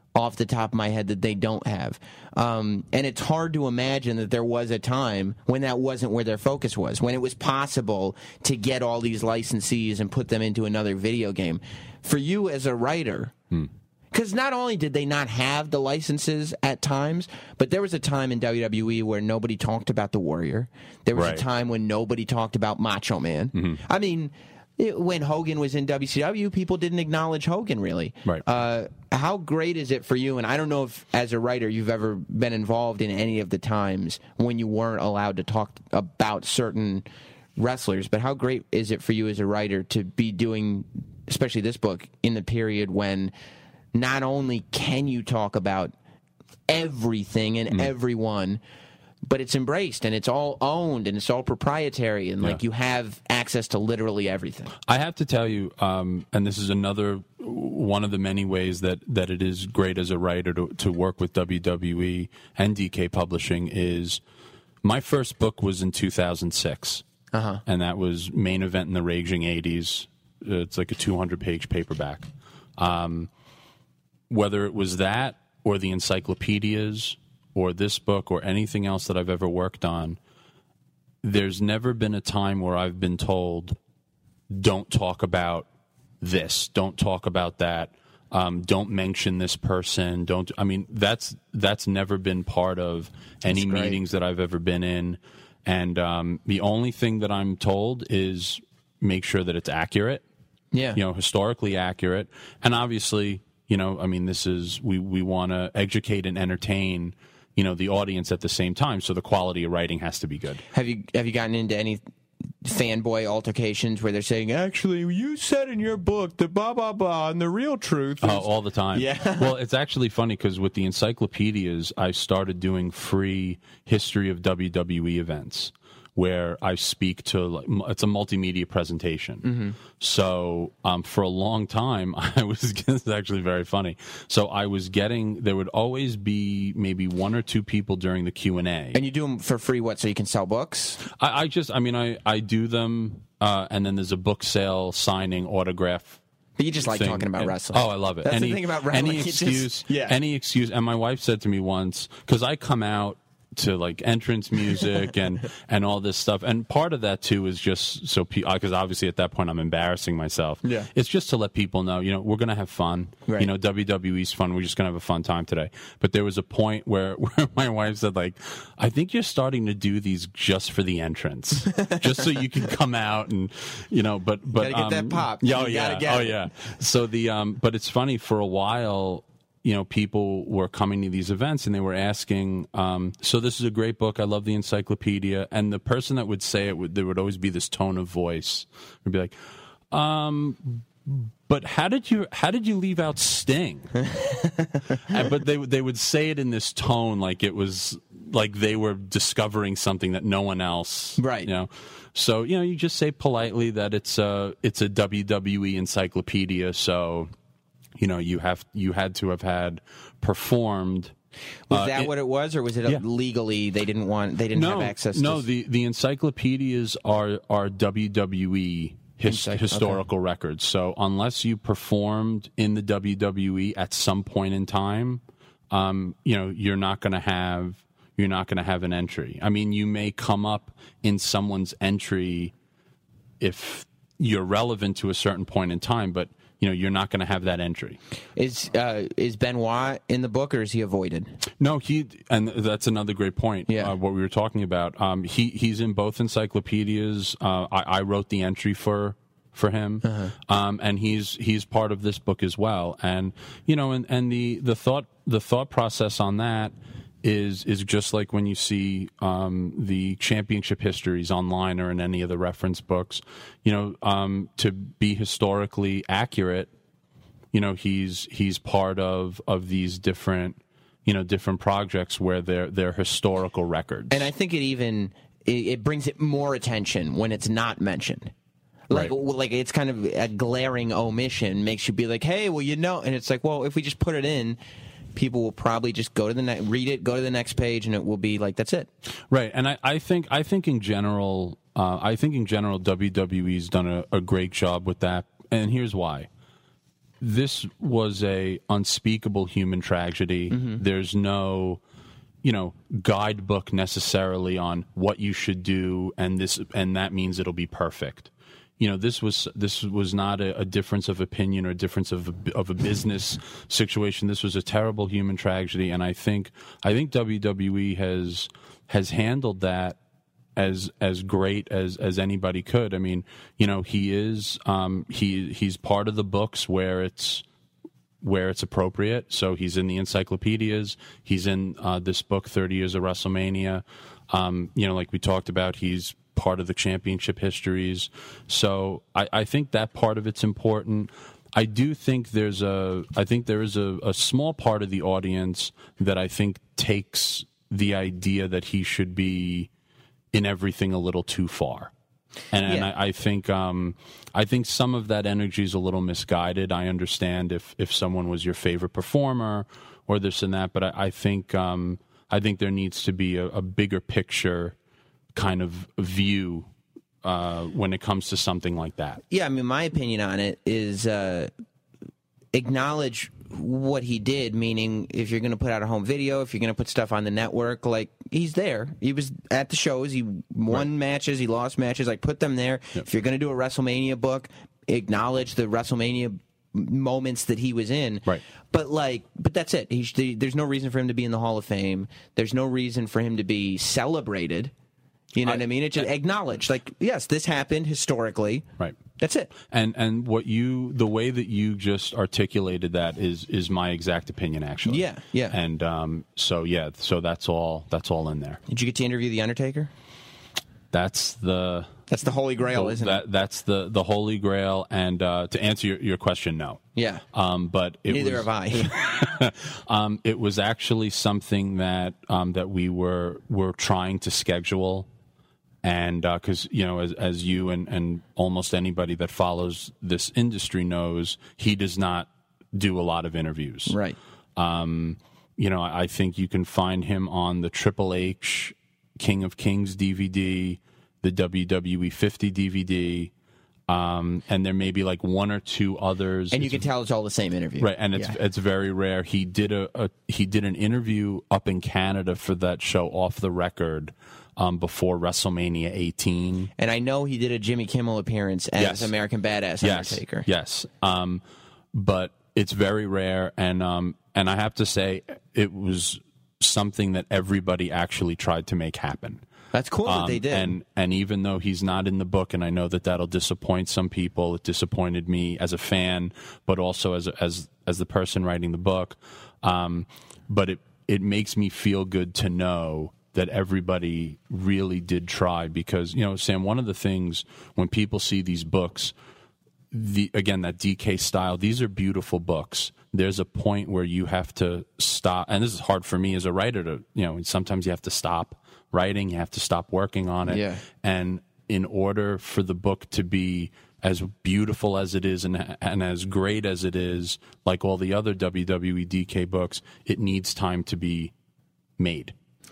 off the top of my head that they don't have. Um, and it's hard to imagine that there was a time when that wasn't where their focus was, when it was possible to get all these licensees and put them into another video game. For you as a writer, because not only did they not have the licenses at times, but there was a time in W W E where nobody talked about the Warrior. There was Right. a time when nobody talked about Macho Man. Mm-hmm. I mean, it, when Hogan was in W C W, people didn't acknowledge Hogan, really. Right. Uh, how great is it for you? And I don't know if, as a writer, you've ever been involved in any of the times when you weren't allowed to talk about certain wrestlers, but how great is it for you as a writer to be doing, especially this book, in the period when not only can you talk about everything and mm. everyone, but it's embraced and it's all owned and it's all proprietary and yeah. like you have access to literally everything. I have to tell you, um, and this is another one of the many ways that, that it is great as a writer to, to work with W W E and D K Publishing, is my first book was in two thousand six, uh-huh. and that was Main Event in the Raging eighties. It's like a two hundred page paperback. Um, whether it was that or the encyclopedias or this book or anything else that I've ever worked on, there's never been a time where I've been told, don't talk about this, don't talk about that, um, don't mention this person, don't. I mean, that's that's never been part of any meetings that I've ever been in. And um, the only thing that I'm told is make sure that it's accurate, yeah, you know, historically accurate. And obviously, you know, I mean, this is, we, we want to educate and entertain, you know, the audience at the same time, so the quality of writing has to be good. Have you have you gotten into any fanboy altercations where they're saying, actually, you said in your book the blah, blah, blah, and the real truth is... Oh, all the time. Yeah. Well, it's actually funny because with the encyclopedias, I started doing free history of W W E events, where I speak to, like, it's a multimedia presentation. Mm-hmm. So um, for a long time, I was, it's actually very funny. So I was getting, there would always be maybe one or two people during the Q and A. And you do them for free, what, so you can sell books? I, I just, I mean, I, I do them, uh, and then there's a book sale, signing, autograph. But you just like thing. talking about wrestling. Oh, I love it. That's any, the thing about wrestling. Any excuse, just, yeah. any excuse. And my wife said to me once, because I come out to like entrance music and and all this stuff, and part of that too is just so because obviously at that point I'm embarrassing myself. Yeah, it's just to let people know, you know, we're gonna have fun. Right. You know, W W E's fun. We're just gonna have a fun time today. But there was a point where where my wife said, like, I think you're starting to do these just for the entrance, just so you can come out and, you know. But but you gotta get um, that pop. Yeah, oh you yeah, get oh it. yeah. So the um, but it's funny, for a while, you know, people were coming to these events and they were asking, um, so this is a great book, I love the encyclopedia. And the person that would say it, would, there would always be this tone of voice. Would be like, um, but how did you how did you leave out Sting? and, but they they would say it in this tone like it was like they were discovering something that no one else, right? You know, so you know, you just say politely that it's a it's a W W E encyclopedia, so. You know, you have you had to have had performed. Was uh, that it, what it was, or was it yeah. legally they didn't want they didn't no, have access? to... No, the the encyclopedias are are W W E his, Encycl- historical okay. records. So unless you performed in the W W E at some point in time, um, you know, you're not going to have you're not going to have an entry. I mean, you may come up in someone's entry if you're relevant to a certain point in time, but you know, you're not going to have that entry. Is uh, is Benoit in the book, or is he avoided? No, he, and that's another great point. Yeah. Uh, what we were talking about. Um, he he's in both encyclopedias. Uh, I, I wrote the entry for for him, uh-huh. um, and he's he's part of this book as well. And you know, and, and the, the thought the thought process on that is is just like when you see um, the championship histories online or in any of the reference books. You know, um, to be historically accurate, you know, he's he's part of of these different, you know, different projects where they're they're historical records. And I think it even it, it brings it more attention when it's not mentioned. Like, right. like it's kind of a glaring omission makes you be like, hey, well, you know, and it's like, well, if we just put it in, people will probably just go to the ne- read it, go to the next page, and it will be like, that's it. Right, and I, I think I think in general, uh, I think in general, W W E's done a, a great job with that, and here's why. this was a unspeakable human tragedy. Mm-hmm. There's no, you know, guidebook necessarily on what you should do, and this and that means it'll be perfect. You know, this was this was not a, a difference of opinion or a difference of a, of a business situation. This was a terrible human tragedy, and I think I think W W E has has handled that as as great as as anybody could. I mean, you know, he is um, he he's part of the books where it's where it's appropriate. So he's in the encyclopedias. He's in uh, this book, thirty Years of WrestleMania. Um, you know, like we talked about, he's part of the championship histories. So I, I think that part of it's important. I do think there's a I think there is a, a small part of the audience that I think takes the idea that he should be in everything a little too far. And, Yeah. and I, I think um, I think some of that energy is a little misguided. I understand if, if someone was your favorite performer or this and that, but I, I think um, I think there needs to be a, a bigger picture kind of view uh, when it comes to something like that. Yeah, I mean, my opinion on it is uh, acknowledge what he did, meaning if you're going to put out a home video, if you're going to put stuff on the network, like, he's there. He was at the shows. He won Right. matches. He lost matches. Like, put them there. Yep. If you're going to do a WrestleMania book, acknowledge the WrestleMania moments that he was in. Right. But, like, but that's it. He should, there's no reason for him to be in the Hall of Fame. There's no reason for him to be celebrated. You know I- what I mean? It just acknowledge, like, yes, this happened historically. Right. That's it. And and what you the way that you just articulated that is is my exact opinion, actually. Yeah, yeah. And um, so yeah, so that's all that's all in there. Did you get to interview The Undertaker? That's the That's the Holy Grail, the- isn't that, it? That's the the Holy Grail. And uh, to answer your, your question, no. Yeah. Um, but it Neither was, have I. um, it was actually something that um, that we were were trying to schedule, and because you know, as as you and, and almost anybody that follows this industry knows, he does not do a lot of interviews. Right. Um, you know, I think you can find him on the Triple H King of Kings D V D, the W W E fifty D V D. Um, and there may be like one or two others, And you It's can tell it's all the same interview. right, and it's Yeah. it's very rare. He did a, a he did an interview up in Canada for that show, Off the Record, um, before WrestleMania eighteen. And I know he did a Jimmy Kimmel appearance as Yes. American Badass Yes, Undertaker. yes, um, but it's very rare, and um, and I have to say, it was something that everybody actually tried to make happen. That's cool that Um, they did. And and even though he's not in the book, and I know that that'll disappoint some people, it disappointed me as a fan, but also as a, as as the person writing the book. Um, but it it makes me feel good to know that everybody really did try, because you know, Sam, one of the things when people see these books, the again that D K style, these are beautiful books. There's a point where you have to stop, and this is hard for me as a writer to, you know, sometimes you have to stop writing, you have to stop working on it. Yeah. And in order for the book to be as beautiful as it is and and as great as it is, like all the other W W E D K books, it needs time to be made.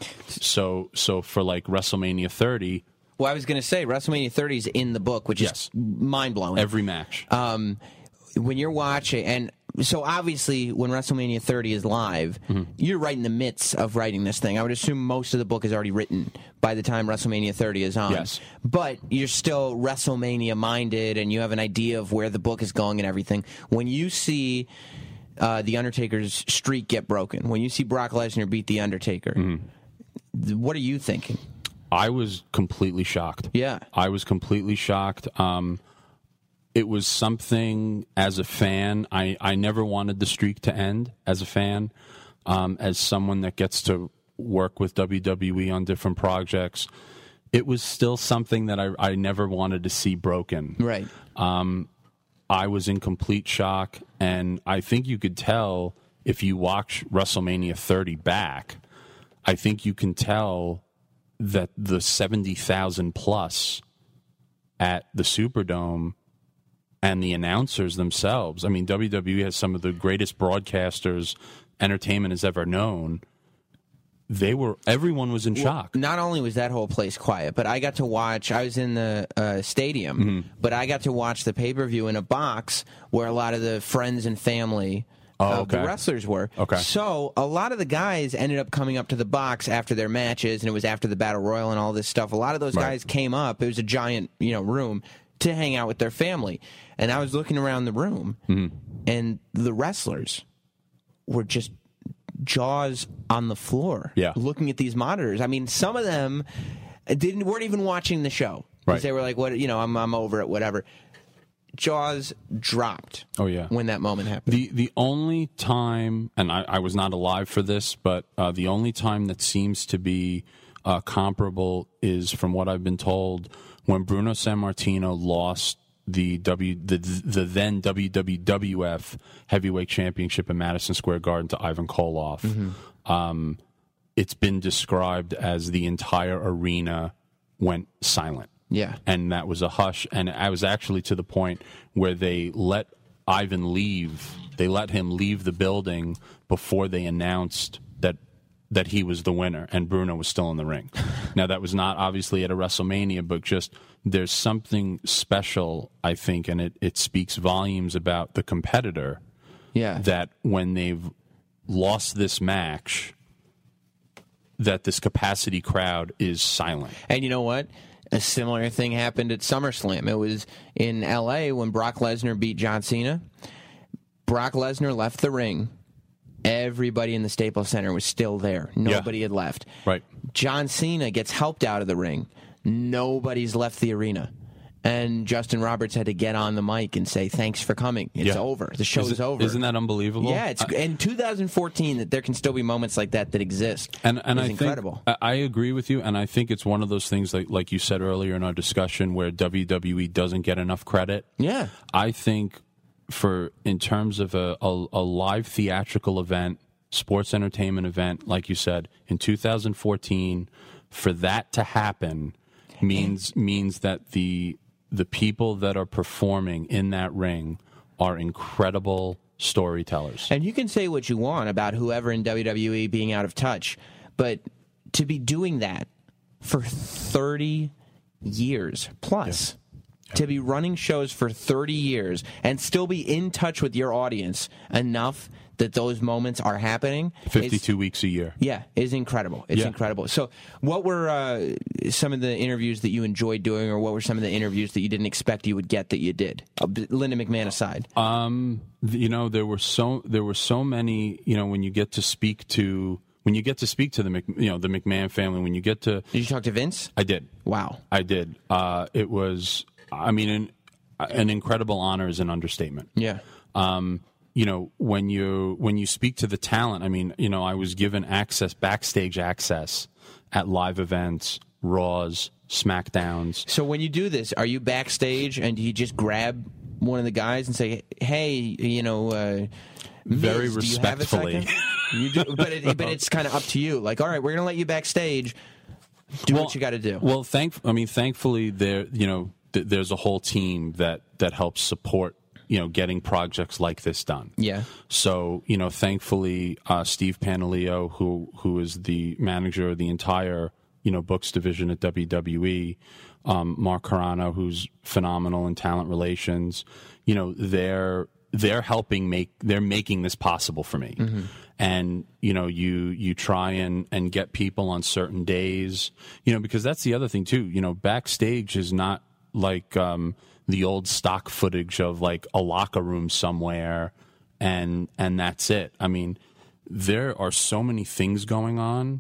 So so for like WrestleMania thirty, well, I was going to say WrestleMania thirty is in the book, which Yes. is mind blowing. every match. um, when you're watching, and so obviously when WrestleMania thirty is live, Mm-hmm. you're right in the midst of writing this thing. I would assume most of the book is already written by the time WrestleMania thirty is on. Yes. But you're still WrestleMania minded, and you have an idea of where the book is going and everything. When you see uh, the Undertaker's streak get broken, when you see Brock Lesnar beat the Undertaker, th- what are you thinking? I was completely shocked. Yeah. I was completely shocked. Um, it was something, as a fan, I, I never wanted the streak to end as a fan. Um, as someone that gets to work with W W E on different projects, it was still something that I, I never wanted to see broken. Right. I was in complete shock, and I think you could tell if you watch WrestleMania thirty back, I think you can tell that the seventy thousand plus at the Superdome and the announcers themselves, I mean, W W E has some of the greatest broadcasters entertainment has ever known. they were, everyone was in shock. Not only was that whole place quiet, but I got to watch, I was in the uh, stadium, mm-hmm. but I got to watch the pay-per-view in a box where a lot of the friends and family oh, of okay. the wrestlers were. Okay. So a lot of the guys ended up coming up to the box after their matches, and it was after the Battle Royal and all this stuff. A lot of those right. guys came up. It was a giant, you know, room to hang out with their family. And I was looking around the room, mm-hmm. and the wrestlers were just jaws on the floor, yeah. looking at these monitors. I mean, some of them didn't weren't even watching the show because right. they were like, "What? You know, I'm I'm over it. Whatever." Jaws dropped. Oh yeah, when that moment happened. The the only time, and I, I was not alive for this, but uh, the only time that seems to be uh, comparable is, from what I've been told, when Bruno Sammartino lost the W the the then W W F Heavyweight Championship in Madison Square Garden to Ivan Koloff. Mm-hmm. Um, it's been described as the entire arena went silent. Yeah, and that was a hush. And I was actually to the point where they let Ivan leave. They let him leave the building before they announced that that he was the winner, and Bruno was still in the ring. Now, that was not obviously at a WrestleMania, but just there's something special, I think, and it, it speaks volumes about the competitor. Yeah. That when they've lost this match, that this capacity crowd is silent. And you know what? A similar thing happened at SummerSlam. It was in L A when Brock Lesnar beat John Cena. Brock Lesnar left the ring. Everybody in the Staples Center was still there. Nobody yeah. had left. Right. John Cena gets helped out of the ring. Nobody's left the arena. And Justin Roberts had to get on the mic and say, "Thanks for coming. It's yeah. over. The show's Is it, over." Isn't that unbelievable? Yeah, it's I, in two thousand fourteen that there can still be moments like that that exist. And and it's I incredible. think I agree with you, and I think it's one of those things like like you said earlier in our discussion where W W E doesn't get enough credit. Yeah, I think for in terms of a, a, a live theatrical event, sports entertainment event, like you said, in two thousand fourteen, for that to happen means means that the the people that are performing in that ring are incredible storytellers. And you can say what you want about whoever in W W E being out of touch, but to be doing that for thirty years plus, yeah. Yeah. to be running shows for thirty years and still be in touch with your audience enough that those moments are happening. fifty-two weeks a year. Yeah, is incredible. It's yeah. incredible. So what were uh, some of the interviews that you enjoyed doing, or what were some of the interviews that you didn't expect you would get that you did? Uh, Linda McMahon aside. Um, you know, there were so there were so many, you know, when you get to speak to when you get to speak to the Mc, you know, the McMahon family, when you get to Did you talk to Vince? I did. Wow. I did. Uh, it was I mean an, an incredible honor is an understatement. Yeah. Um You know, when you when you speak to the talent, I mean, you know, I was given access, backstage access at live events, Raws, SmackDowns. So when you do this, are you backstage and do you just grab one of the guys and say, "Hey, you know, uh, Miz, very do you have a respectfully." second?" You do, but it, but it's kind of up to you. Like, all right, we're gonna let you backstage. Do well, what you got to do. Well, thank. I mean, thankfully, there, you know, th- there's a whole team that that helps support, you know, getting projects like this done. Yeah. So, you know, thankfully, uh, Steve Panaleo, who who is the manager of the entire, you know, books division at W W E, um, Mark Carano, who's phenomenal in talent relations, you know, they're they're helping make they're making this possible for me. Mm-hmm. And, you know, you you try and, and get people on certain days, you know, because that's the other thing too. You know, backstage is not like um, the old stock footage of like a locker room somewhere and and that's it. I mean, there are so many things going on,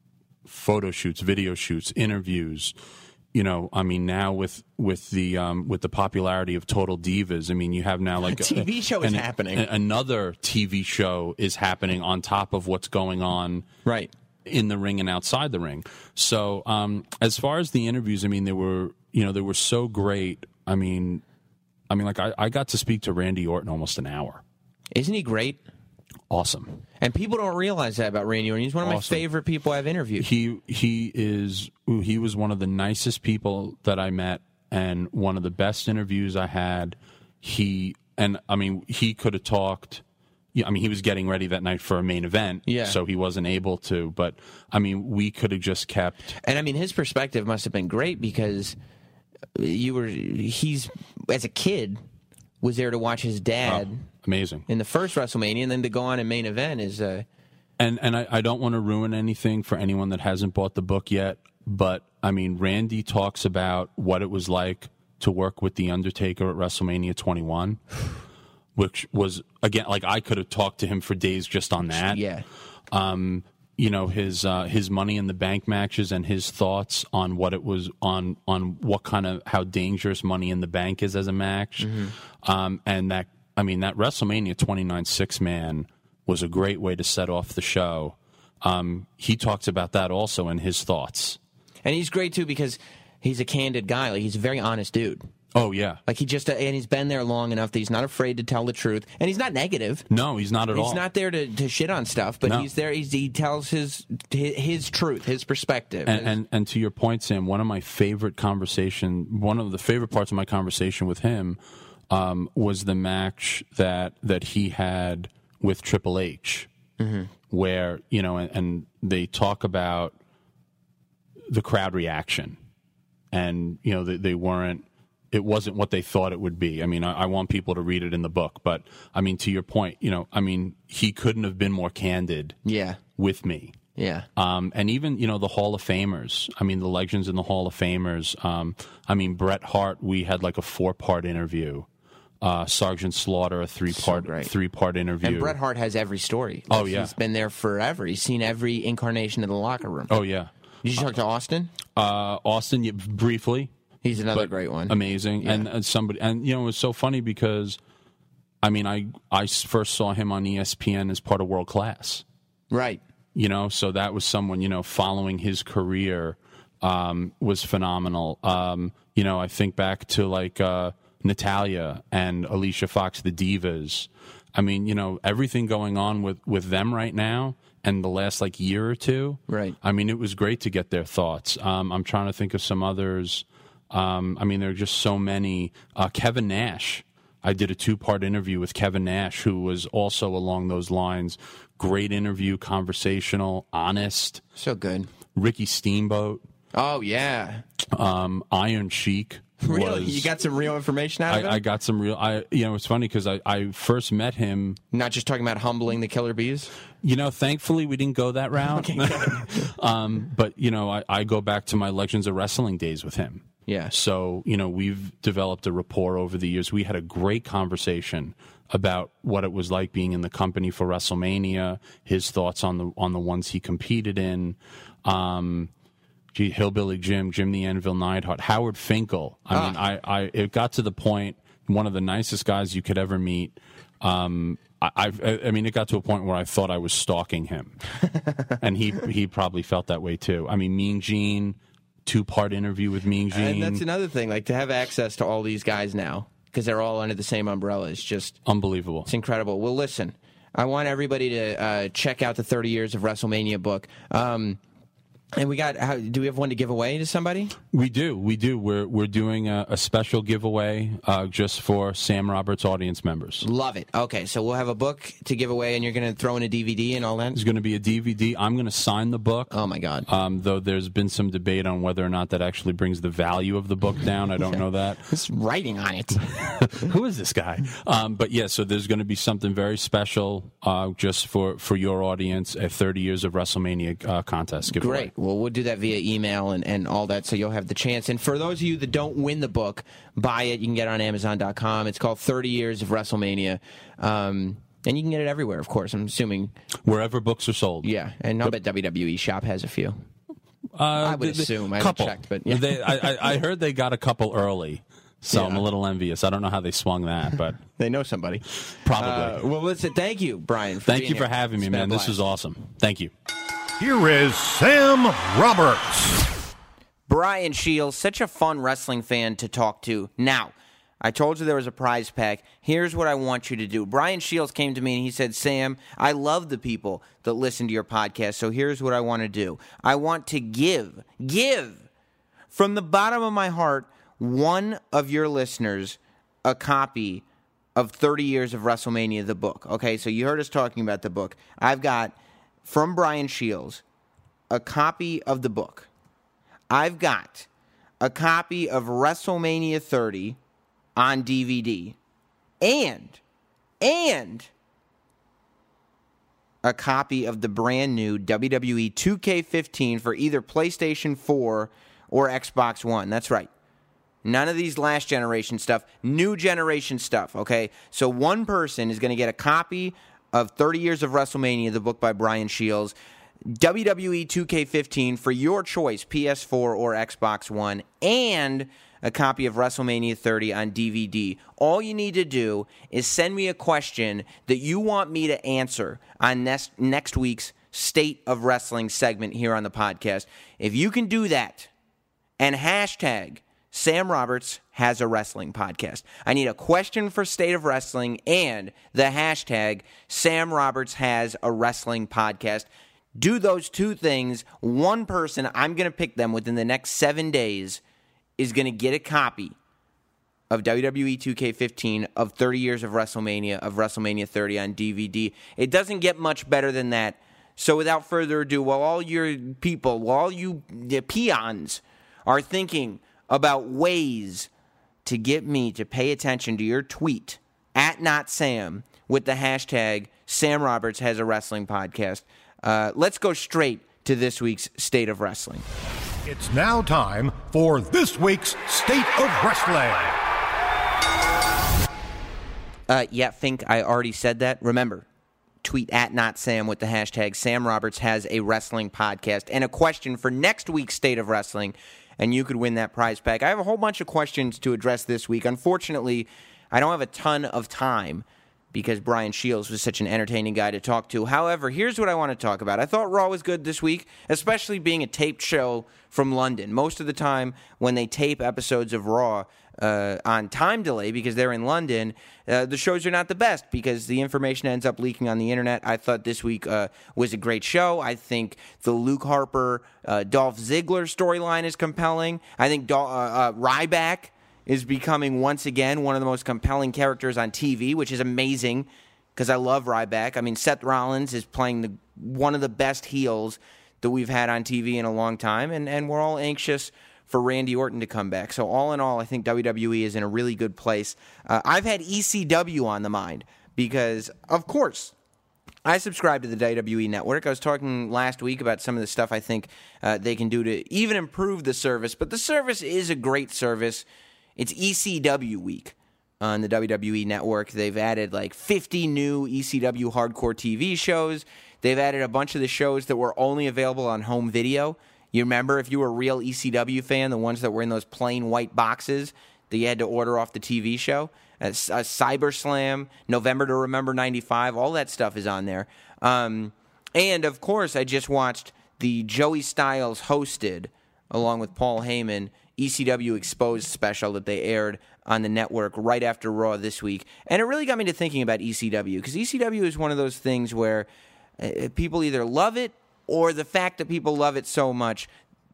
photo shoots, video shoots, interviews. You know, I mean, now with with the um, with the popularity of Total Divas, I mean, you have now like a T V show is an, happening. A, another T V show is happening on top of what's going on, right, in the ring and outside the ring. So, um, as far as the interviews, I mean, they were you know they were so great. I mean, I mean, like I, I got to speak to Randy Orton almost an hour. Isn't he great? Awesome. And people don't realize that about Randy Orton. He's one of awesome. my favorite people I've interviewed. He he is he was one of the nicest people that I met, and one of the best interviews I had. He and I mean he could have talked Yeah, I mean, he was getting ready that night for a main event, Yeah. so he wasn't able to. But, I mean, we could have just kept... And, I mean, his perspective must have been great because you were, he's, as a kid, was there to watch his dad Oh, amazing. in the first WrestleMania, and then to go on a main event is... Uh, And and I, I don't want to ruin anything for anyone that hasn't bought the book yet, but, I mean, Randy talks about what it was like to work with The Undertaker at WrestleMania twenty-one, which was, again, like, I could have talked to him for days just on that. yeah. Um, you know, his uh, his Money in the Bank matches and his thoughts on what it was, on on what kind of, how dangerous Money in the Bank is as a match. Mm-hmm. Um, and that, I mean, that WrestleMania twenty-nine six-man was a great way to set off the show. Um, he talks about that also in his thoughts. And he's great, too, because he's a candid guy. Like, he's a very honest dude. Oh, yeah. Like, he just, and he's been there long enough that he's not afraid to tell the truth. And he's not negative. No, he's not at He's all. not there to, to shit on stuff, but No. he's there, he's, he tells his, his his truth, his perspective. And, his- and and to your point, Sam, one of my favorite conversation, one of the favorite parts of my conversation with him um, was the match that that he had with Triple H, mm-hmm. where, you know, and, and they talk about the crowd reaction, and, you know, they, they weren't, it wasn't what they thought it would be. I mean, I, I want people to read it in the book, but I mean, to your point, you know, I mean, he couldn't have been more candid yeah, with me. yeah. Um, and even, you know, the Hall of Famers, I mean, the legends in the Hall of Famers. Um, I mean, Bret Hart, we had like a four-part interview. Uh, Sergeant Slaughter, a three-part great. three-part interview. And Bret Hart has every story. Oh, Like, yeah. He's been there forever. He's seen every incarnation of the locker room. Oh, yeah. Did you talk to Austin? Uh, Austin, yeah, briefly. He's another but great one. Amazing. Yeah. And, and somebody, and, you know, it was so funny because, I mean, I, I first saw him on E S P N as part of World Class. Right. You know, so that was someone, you know, following his career um, was phenomenal. Um, you know, I think back to like uh, Natalia and Alicia Fox, the Divas. I mean, you know, everything going on with, with them right now and the last like year or two. Right. I mean, it was great to get their thoughts. Um, I'm trying to think of some others. Um, I mean, there are just so many. Uh, Kevin Nash. I did a two-part interview with Kevin Nash, who was also along those lines. Great interview, conversational, honest. So good. Ricky Steamboat, Oh, yeah. um, Iron Sheik. Really? was- You got some real information out of I, it? I got some real. I you know it's funny because I, I first met him. Not just talking about humbling the Killer Bees? You know, thankfully we didn't go that route. um, but you know, I, I go back to my Legends of Wrestling days with him. Yeah. So, you know, we've developed a rapport over the years. We had a great conversation about what it was like being in the company for WrestleMania, his thoughts on the on the ones he competed in. Um, gee, Hillbilly Jim, Jim the Anvil Neidhart, Howard Finkel. I mean, I, I it got to the point, one of the nicest guys you could ever meet. Um, I, I've, I mean, it got to a point where I thought I was stalking him, and he he probably felt that way too. I mean, Mean Gene. Two-part interview with Mean Gene. And that's another thing, like to have access to all these guys now, because they're all under the same umbrella, is just Unbelievable. It's incredible. Well, listen, I want everybody to uh, check out the thirty Years of WrestleMania book. Um, and we got, how, do we have one to give away to somebody? We do, we do. We're we're doing a, a special giveaway uh, just for Sam Roberts audience members. Love it. Okay, so we'll have a book to give away, and you're going to throw in a D V D and all that? There's going to be a D V D. I'm going to sign the book. Oh, my God. Um, though there's been some debate on whether or not that actually brings the value of the book down. I don't know that. There's writing on it. Who is this guy? Um, but yeah, so there's going to be something very special uh, just for, for your audience, a thirty Years of WrestleMania uh, contest giveaway. Great. Well, we'll do that via email and, and all that, so you'll have the chance. And for those of you that don't win the book, buy it. You can get it on Amazon dot com. It's called thirty Years of WrestleMania. Um, and you can get it everywhere, of course, I'm assuming. Wherever books are sold. Yeah, and I'll bet W W E Shop has a few. Uh, I would the- the- assume. I haven't couple. checked, but yeah. They, I, I, I heard they got a couple early, so Yeah. I'm a little envious. I don't know how they swung that, but They know somebody. probably. Uh, well, listen, thank you, Brian. For Thank being you for here. having me, It's been man. a This blast. is awesome. Thank you. Here is Sam Roberts. Brian Shields, such a fun wrestling fan to talk to. Now, I told you there was a prize pack. Here's what I want you to do. Brian Shields came to me and he said, Sam, I love the people that listen to your podcast, so here's what I want to do. I want to give, give, from the bottom of my heart, one of your listeners a copy of thirty Years of WrestleMania, the book. Okay, so you heard us talking about the book. I've got, from Brian Shields, a copy of the book. I've got a copy of WrestleMania thirty on D V D. And, and a copy of the brand new W W E two K fifteen for either PlayStation four or Xbox One. That's right. None of these last generation stuff. New generation stuff, okay? So one person is going to get a copy of thirty Years of WrestleMania, the book by Brian Shields, W W E two K fifteen for your choice, P S four or Xbox One, and a copy of WrestleMania thirty on D V D. All you need to do is send me a question that you want me to answer on next, next week's State of Wrestling segment here on the podcast. If you can do that, and hashtag Sam Roberts has a wrestling podcast. I need a question for State of Wrestling and the hashtag Sam Roberts has a wrestling podcast. Do those two things. One person, I'm going to pick them within the next seven days, is going to get a copy of W W E two K fifteen of thirty Years of WrestleMania, of WrestleMania thirty on D V D. It doesn't get much better than that. So without further ado, while all your people, while all you peons are thinking about ways to get me to pay attention to your tweet, at Not Sam, with the hashtag Sam Roberts has a wrestling podcast, uh, let's go straight to this week's State of Wrestling. It's now time for this week's State of Wrestling. Uh, yeah, think I already said that. Remember, tweet at Not Sam with the hashtag Sam Roberts has a wrestling podcast, and a question for next week's State of Wrestling, and you could win that prize pack. I have a whole bunch of questions to address this week. Unfortunately, I don't have a ton of time because Brian Shields was such an entertaining guy to talk to. However, here's what I want to talk about. I thought Raw was good this week, especially being a taped show from London. Most of the time when they tape episodes of Raw uh, on time delay because they're in London, uh, the shows are not the best because the information ends up leaking on the internet. I thought this week uh, was a great show. I think the Luke Harper, uh, Dolph Ziggler storyline is compelling. I think Dol- uh, uh, Ryback is becoming once again one of the most compelling characters on T V, which is amazing because I love Ryback. I mean, Seth Rollins is playing the one of the best heels that we've had on T V in a long time, and, and we're all anxious for Randy Orton to come back. So all in all, I think W W E is in a really good place. Uh, I've had E C W on the mind because, of course, I subscribe to the W W E Network. I was talking last week about some of the stuff I think uh, they can do to even improve the service, but the service is a great service. It's E C W week on the W W E Network. They've added like fifty new E C W hardcore T V shows. They've added a bunch of the shows that were only available on home video. You remember, if you were a real E C W fan, the ones that were in those plain white boxes that you had to order off the T V show? Uh, uh, Cyber Slam, November to Remember ninety-five, all that stuff is on there. Um, and, of course, I just watched the Joey Styles hosted, along with Paul Heyman, E C W Exposed special that they aired on the network right after Raw this week. And it really got me to thinking about E C W, because E C W is one of those things where uh, people either love it, or the fact that people love it so much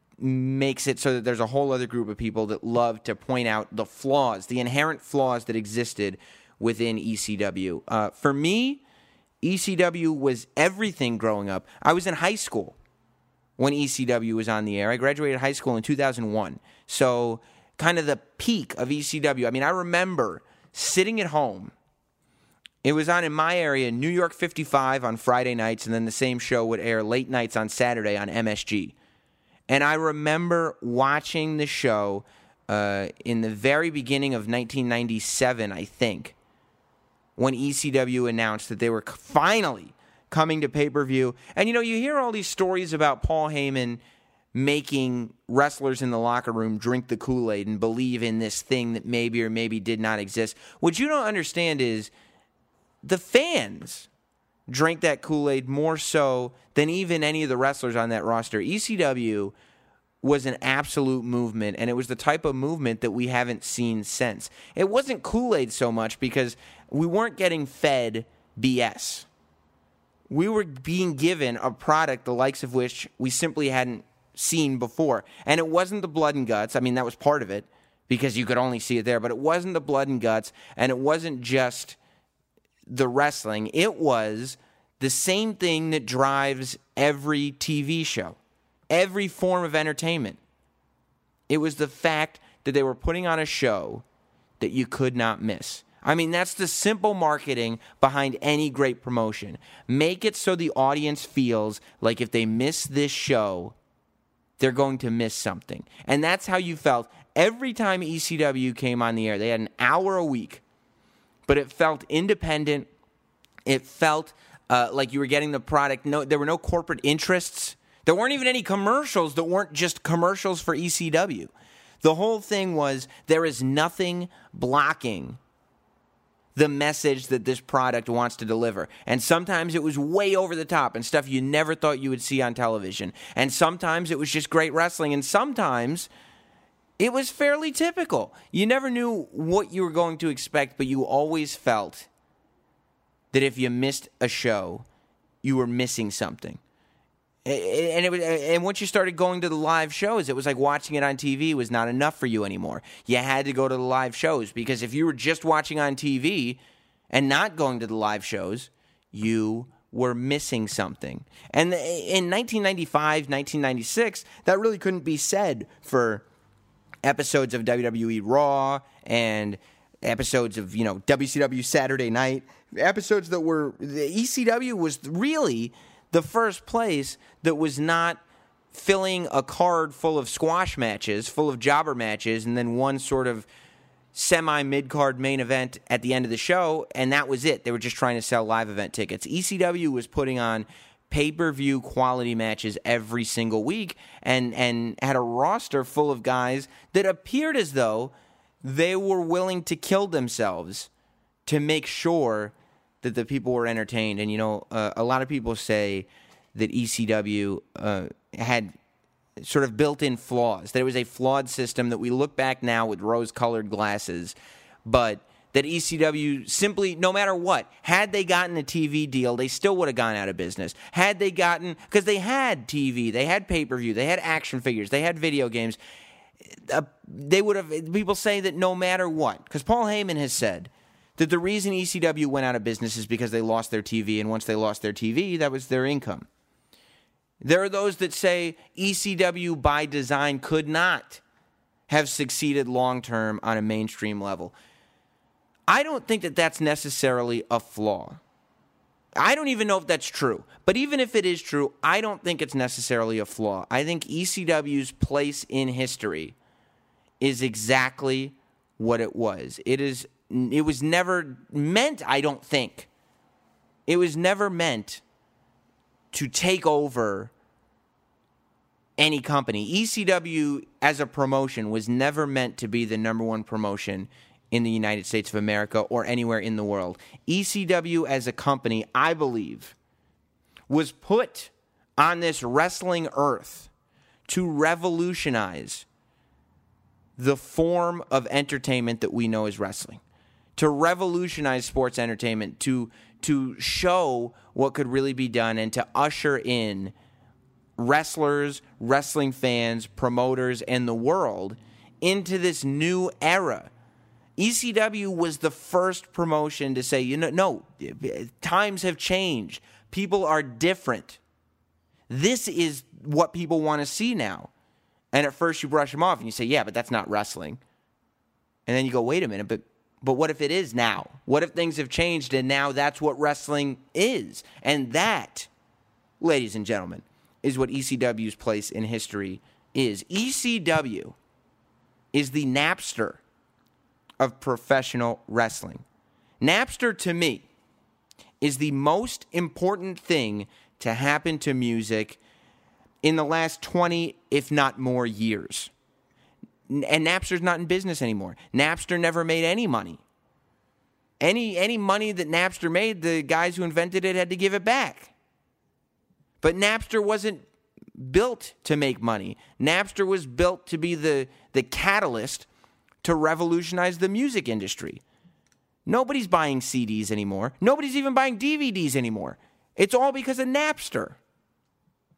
makes it so that there's a whole other group of people that love to point out the flaws, the inherent flaws that existed within E C W. Uh, for me, E C W was everything growing up. I was in high school when E C W was on the air. I graduated high school in two thousand one. So kind of the peak of E C W. I mean, I remember sitting at home. It was on in my area, New York fifty-five on Friday nights, and then the same show would air late nights on Saturday on M S G. And I remember watching the show uh, in the very beginning of nineteen ninety-seven, I think, when E C W announced that they were finally coming to pay-per-view. And, you know, you hear all these stories about Paul Heyman making wrestlers in the locker room drink the Kool-Aid and believe in this thing that maybe or maybe did not exist. What you don't understand is the fans drank that Kool-Aid more so than even any of the wrestlers on that roster. E C W was an absolute movement, and it was the type of movement that we haven't seen since. It wasn't Kool-Aid so much because we weren't getting fed B S. We were being given a product the likes of which we simply hadn't seen before. And it wasn't the blood and guts. I mean, that was part of it. because you could only see it there. But it wasn't the blood and guts, and it wasn't just the wrestling. It was the same thing that drives every T V show, every form of entertainment. It was the fact that they were putting on a show that you could not miss. I mean, that's the simple marketing behind any great promotion. Make it so the audience feels like if they miss this show, they're going to miss something. And that's how you felt every time E C W came on the air. They had an hour a week, but it felt independent. It felt uh, like you were getting the product. No, there were no corporate interests. There weren't even any commercials that weren't just commercials for E C W. The whole thing was there is nothing blocking the message that this product wants to deliver. And sometimes it was way over the top and stuff you never thought you would see on television. And sometimes it was just great wrestling. And sometimes it was fairly typical. You never knew what you were going to expect, but you always felt that if you missed a show, you were missing something. And it was, and once you started going to the live shows, it was like watching it on T V was not enough for you anymore. You had to go to the live shows, because if you were just watching on T V and not going to the live shows, you were missing something. And in nineteen ninety-five, nineteen ninety-six, that really couldn't be said for episodes of W W E Raw and episodes of, you know, W C W Saturday Night. Episodes that were, the E C W was really the first place that was not filling a card full of squash matches, full of jobber matches, and then one sort of semi-mid-card main event at the end of the show, and that was it. They were just trying to sell live event tickets. E C W was putting on pay-per-view quality matches every single week, and, and had a roster full of guys that appeared as though they were willing to kill themselves to make sure that the people were entertained. And, you know, uh, a lot of people say that E C W uh, had sort of built-in flaws, that it was a flawed system, that we look back now with rose-colored glasses, but that E C W simply, no matter what, had they gotten a T V deal, they still would have gone out of business. Had they gotten, because they had T V, they had pay-per-view, they had action figures, they had video games, uh, they would have, people say that no matter what, because Paul Heyman has said that the reason E C W went out of business is because they lost their T V, and once they lost their T V, that was their income. There are those that say E C W by design could not have succeeded long-term on a mainstream level. I don't think that that's necessarily a flaw. I don't even know if that's true. But even if it is true, I don't think it's necessarily a flaw. I think E C W's place in history is exactly what it was. It is. It was never meant, I don't think, it was never meant to take over any company. E C W as a promotion was never meant to be the number one promotion in the United States of America or anywhere in the world. E C W as a company, I believe, was put on this wrestling earth to revolutionize the form of entertainment that we know as wrestling. To revolutionize sports entertainment, to to show what could really be done, and to usher in wrestlers, wrestling fans, promoters, and the world into this new era. E C W was the first promotion to say, you know, no, times have changed. People are different. This is what people want to see now. And at first you brush them off and you say, yeah, but that's not wrestling. And then you go, wait a minute, but But what if it is now? What if things have changed and now that's what wrestling is? And that, ladies and gentlemen, is what E C W's place in history is. E C W is the Napster of professional wrestling. Napster, to me, is the most important thing to happen to music in the last twenty, if not more, years. And Napster's not in business anymore. Napster never made any money. Any any money that Napster made, the guys who invented it had to give it back. But Napster wasn't built to make money. Napster was built to be the, the catalyst to revolutionize the music industry. Nobody's buying C Ds anymore. Nobody's even buying D V Ds anymore. It's all because of Napster.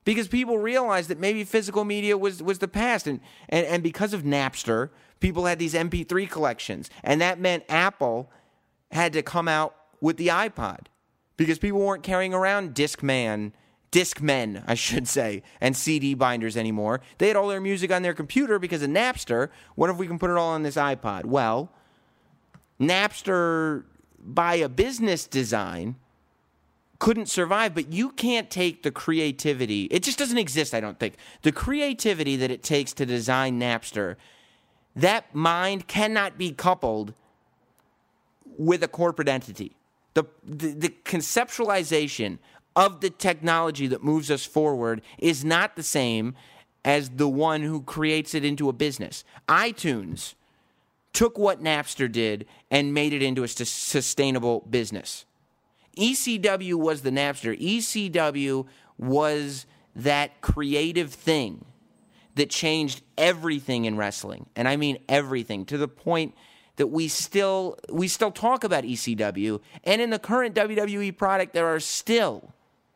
because people realized that maybe physical media was, was the past. And, and, and because of Napster, people had these M P three collections. And that meant Apple had to come out with the iPod because people weren't carrying around Discman, Discmen, I should say, and C D binders anymore. They had all their music on their computer because of Napster. What if we can put it all on this iPod? Well, Napster, by a business design, couldn't survive, but you can't take the creativity. It just doesn't exist, I don't think. The creativity that it takes to design Napster, that mind cannot be coupled with a corporate entity. The, the, the conceptualization of the technology that moves us forward is not the same as the one who creates it into a business. iTunes took what Napster did and made it into a st- sustainable business. E C W was the Napster. E C W was that creative thing that changed everything in wrestling. And I mean everything, to the point that we still we still talk about E C W. And in the current W W E product, there are still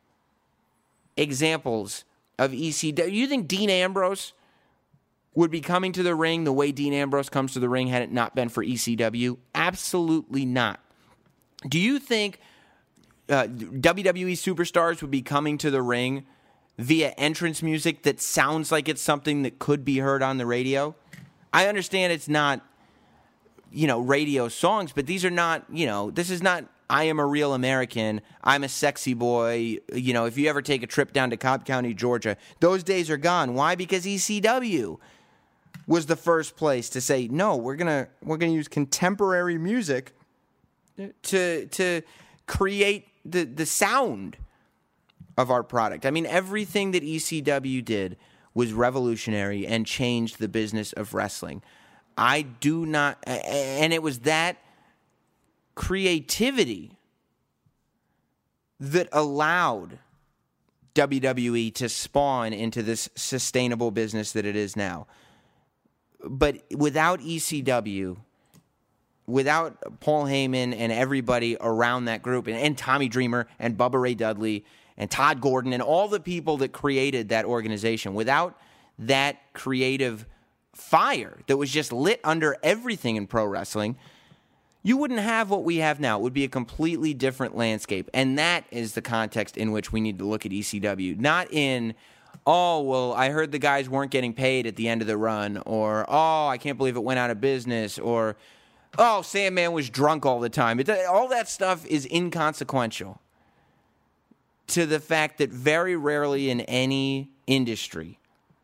examples of E C W. You think Dean Ambrose would be coming to the ring the way Dean Ambrose comes to the ring had it not been for E C W? Absolutely not. Do you think uh, W W E superstars would be coming to the ring via entrance music that sounds like it's something that could be heard on the radio? I understand it's not, you know, radio songs, but these are not, you know, this is not I Am a Real American, I'm a Sexy Boy. You know, if you ever take a trip down to Cobb County, Georgia, those days are gone. Why? Because E C W was the first place to say, no, we're gonna we're gonna use contemporary music to to create the the sound of our product. I mean, everything that E C W did was revolutionary and changed the business of wrestling. I do not, and it was that creativity that allowed W W E to spawn into this sustainable business that it is now. But without E C W, without Paul Heyman and everybody around that group, and, and Tommy Dreamer and Bubba Ray Dudley and Todd Gordon and all the people that created that organization, without that creative fire that was just lit under everything in pro wrestling, you wouldn't have what we have now. It would be a completely different landscape. And that is the context in which we need to look at E C W. Not in, oh, well, I heard the guys weren't getting paid at the end of the run, or, oh, I can't believe it went out of business, or, oh, Sandman was drunk all the time. It, all that stuff is inconsequential to the fact that very rarely in any industry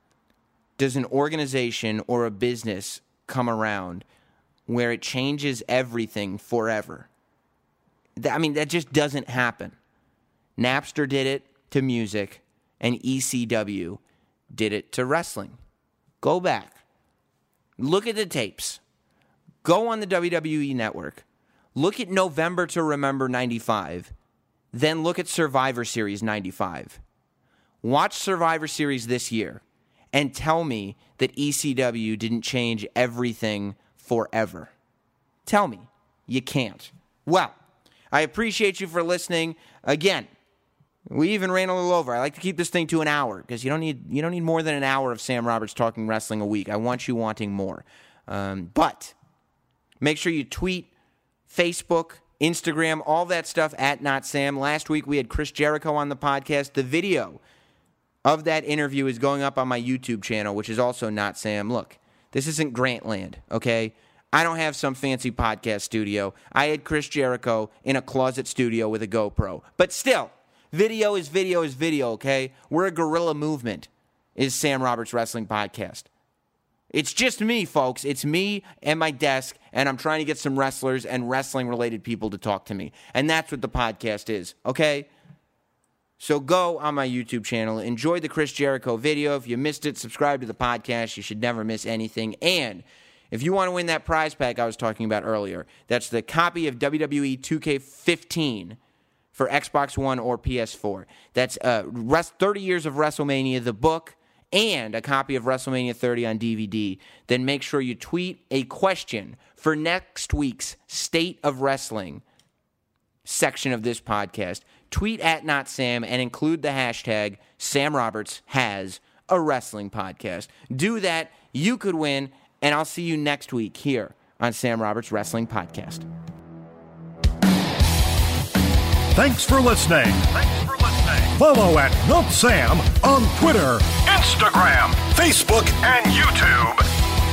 does an organization or a business come around where it changes everything forever. I mean, that just doesn't happen. Napster did it to music, and E C W did it to wrestling. Go back. Look at the tapes. Go on the W W E Network. Look at November to Remember ninety-five. Then look at Survivor Series ninety-five. Watch Survivor Series this year and tell me that E C W didn't change everything forever. Tell me. You can't. Well, I appreciate you for listening. Again, we even ran a little over. I like to keep this thing to an hour because you don't need you don't need more than an hour of Sam Roberts talking wrestling a week. I want you wanting more. Um, but make sure you tweet, Facebook, Instagram, all that stuff at Not Sam. Last week we had Chris Jericho on the podcast. The video of that interview is going up on my YouTube channel, which is also Not Sam. Look, this isn't Grantland, okay? I don't have some fancy podcast studio. I had Chris Jericho in a closet studio with a GoPro. But still, video is video is video, okay? We're a guerrilla movement, is Sam Roberts Wrestling Podcast. It's just me, folks. It's me and my desk, and I'm trying to get some wrestlers and wrestling-related people to talk to me. And that's what the podcast is, okay? So go on my YouTube channel, enjoy the Chris Jericho video. If you missed it, subscribe to the podcast. You should never miss anything. And if you want to win that prize pack I was talking about earlier, that's the copy of W W E two K fifteen for Xbox One or P S four. That's uh, thirty years of WrestleMania, the book, and a copy of WrestleMania thirty on D V D. Then make sure you tweet a question for next week's State of Wrestling section of this podcast. tweet at Not Sam and include the hashtag Sam Roberts has a wrestling podcast. Do that. You could win, and I'll see you next week here on Sam Roberts Wrestling Podcast. Thanks for listening. Thanks for listening. Follow at Not Sam on Twitter, Instagram, Facebook, and YouTube.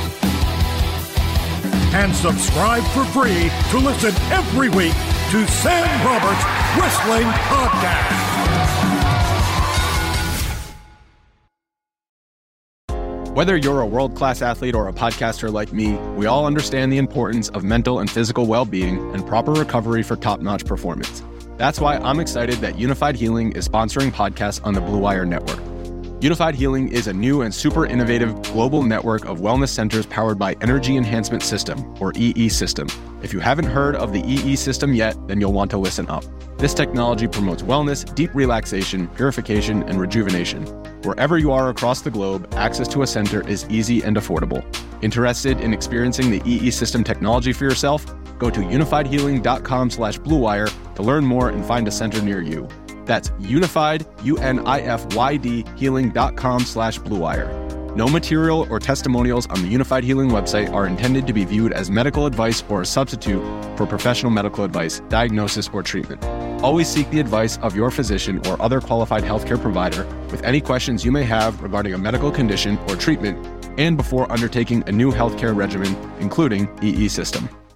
and subscribe for free to listen every week to Sam Roberts Wrestling Podcast. Whether you're a world-class athlete or a podcaster like me, we all understand the importance of mental and physical well-being and proper recovery for top-notch performance. That's why I'm excited that Unified Healing is sponsoring podcasts on the Blue Wire Network. Unified Healing is a new and super innovative global network of wellness centers powered by Energy Enhancement System, or E E System. If you haven't heard of the E E System yet, then you'll want to listen up. This technology promotes wellness, deep relaxation, purification, and rejuvenation. Wherever you are across the globe, access to a center is easy and affordable. Interested in experiencing the E E System technology for yourself? Go to unified healing dot com slash blue wire to learn more and find a center near you. That's unified, U N I F Y D, healing dot com slash blue wire. No material or testimonials on the Unified Healing website are intended to be viewed as medical advice or a substitute for professional medical advice, diagnosis, or treatment. Always seek the advice of your physician or other qualified healthcare provider with any questions you may have regarding a medical condition or treatment and before undertaking a new healthcare regimen, including E E System.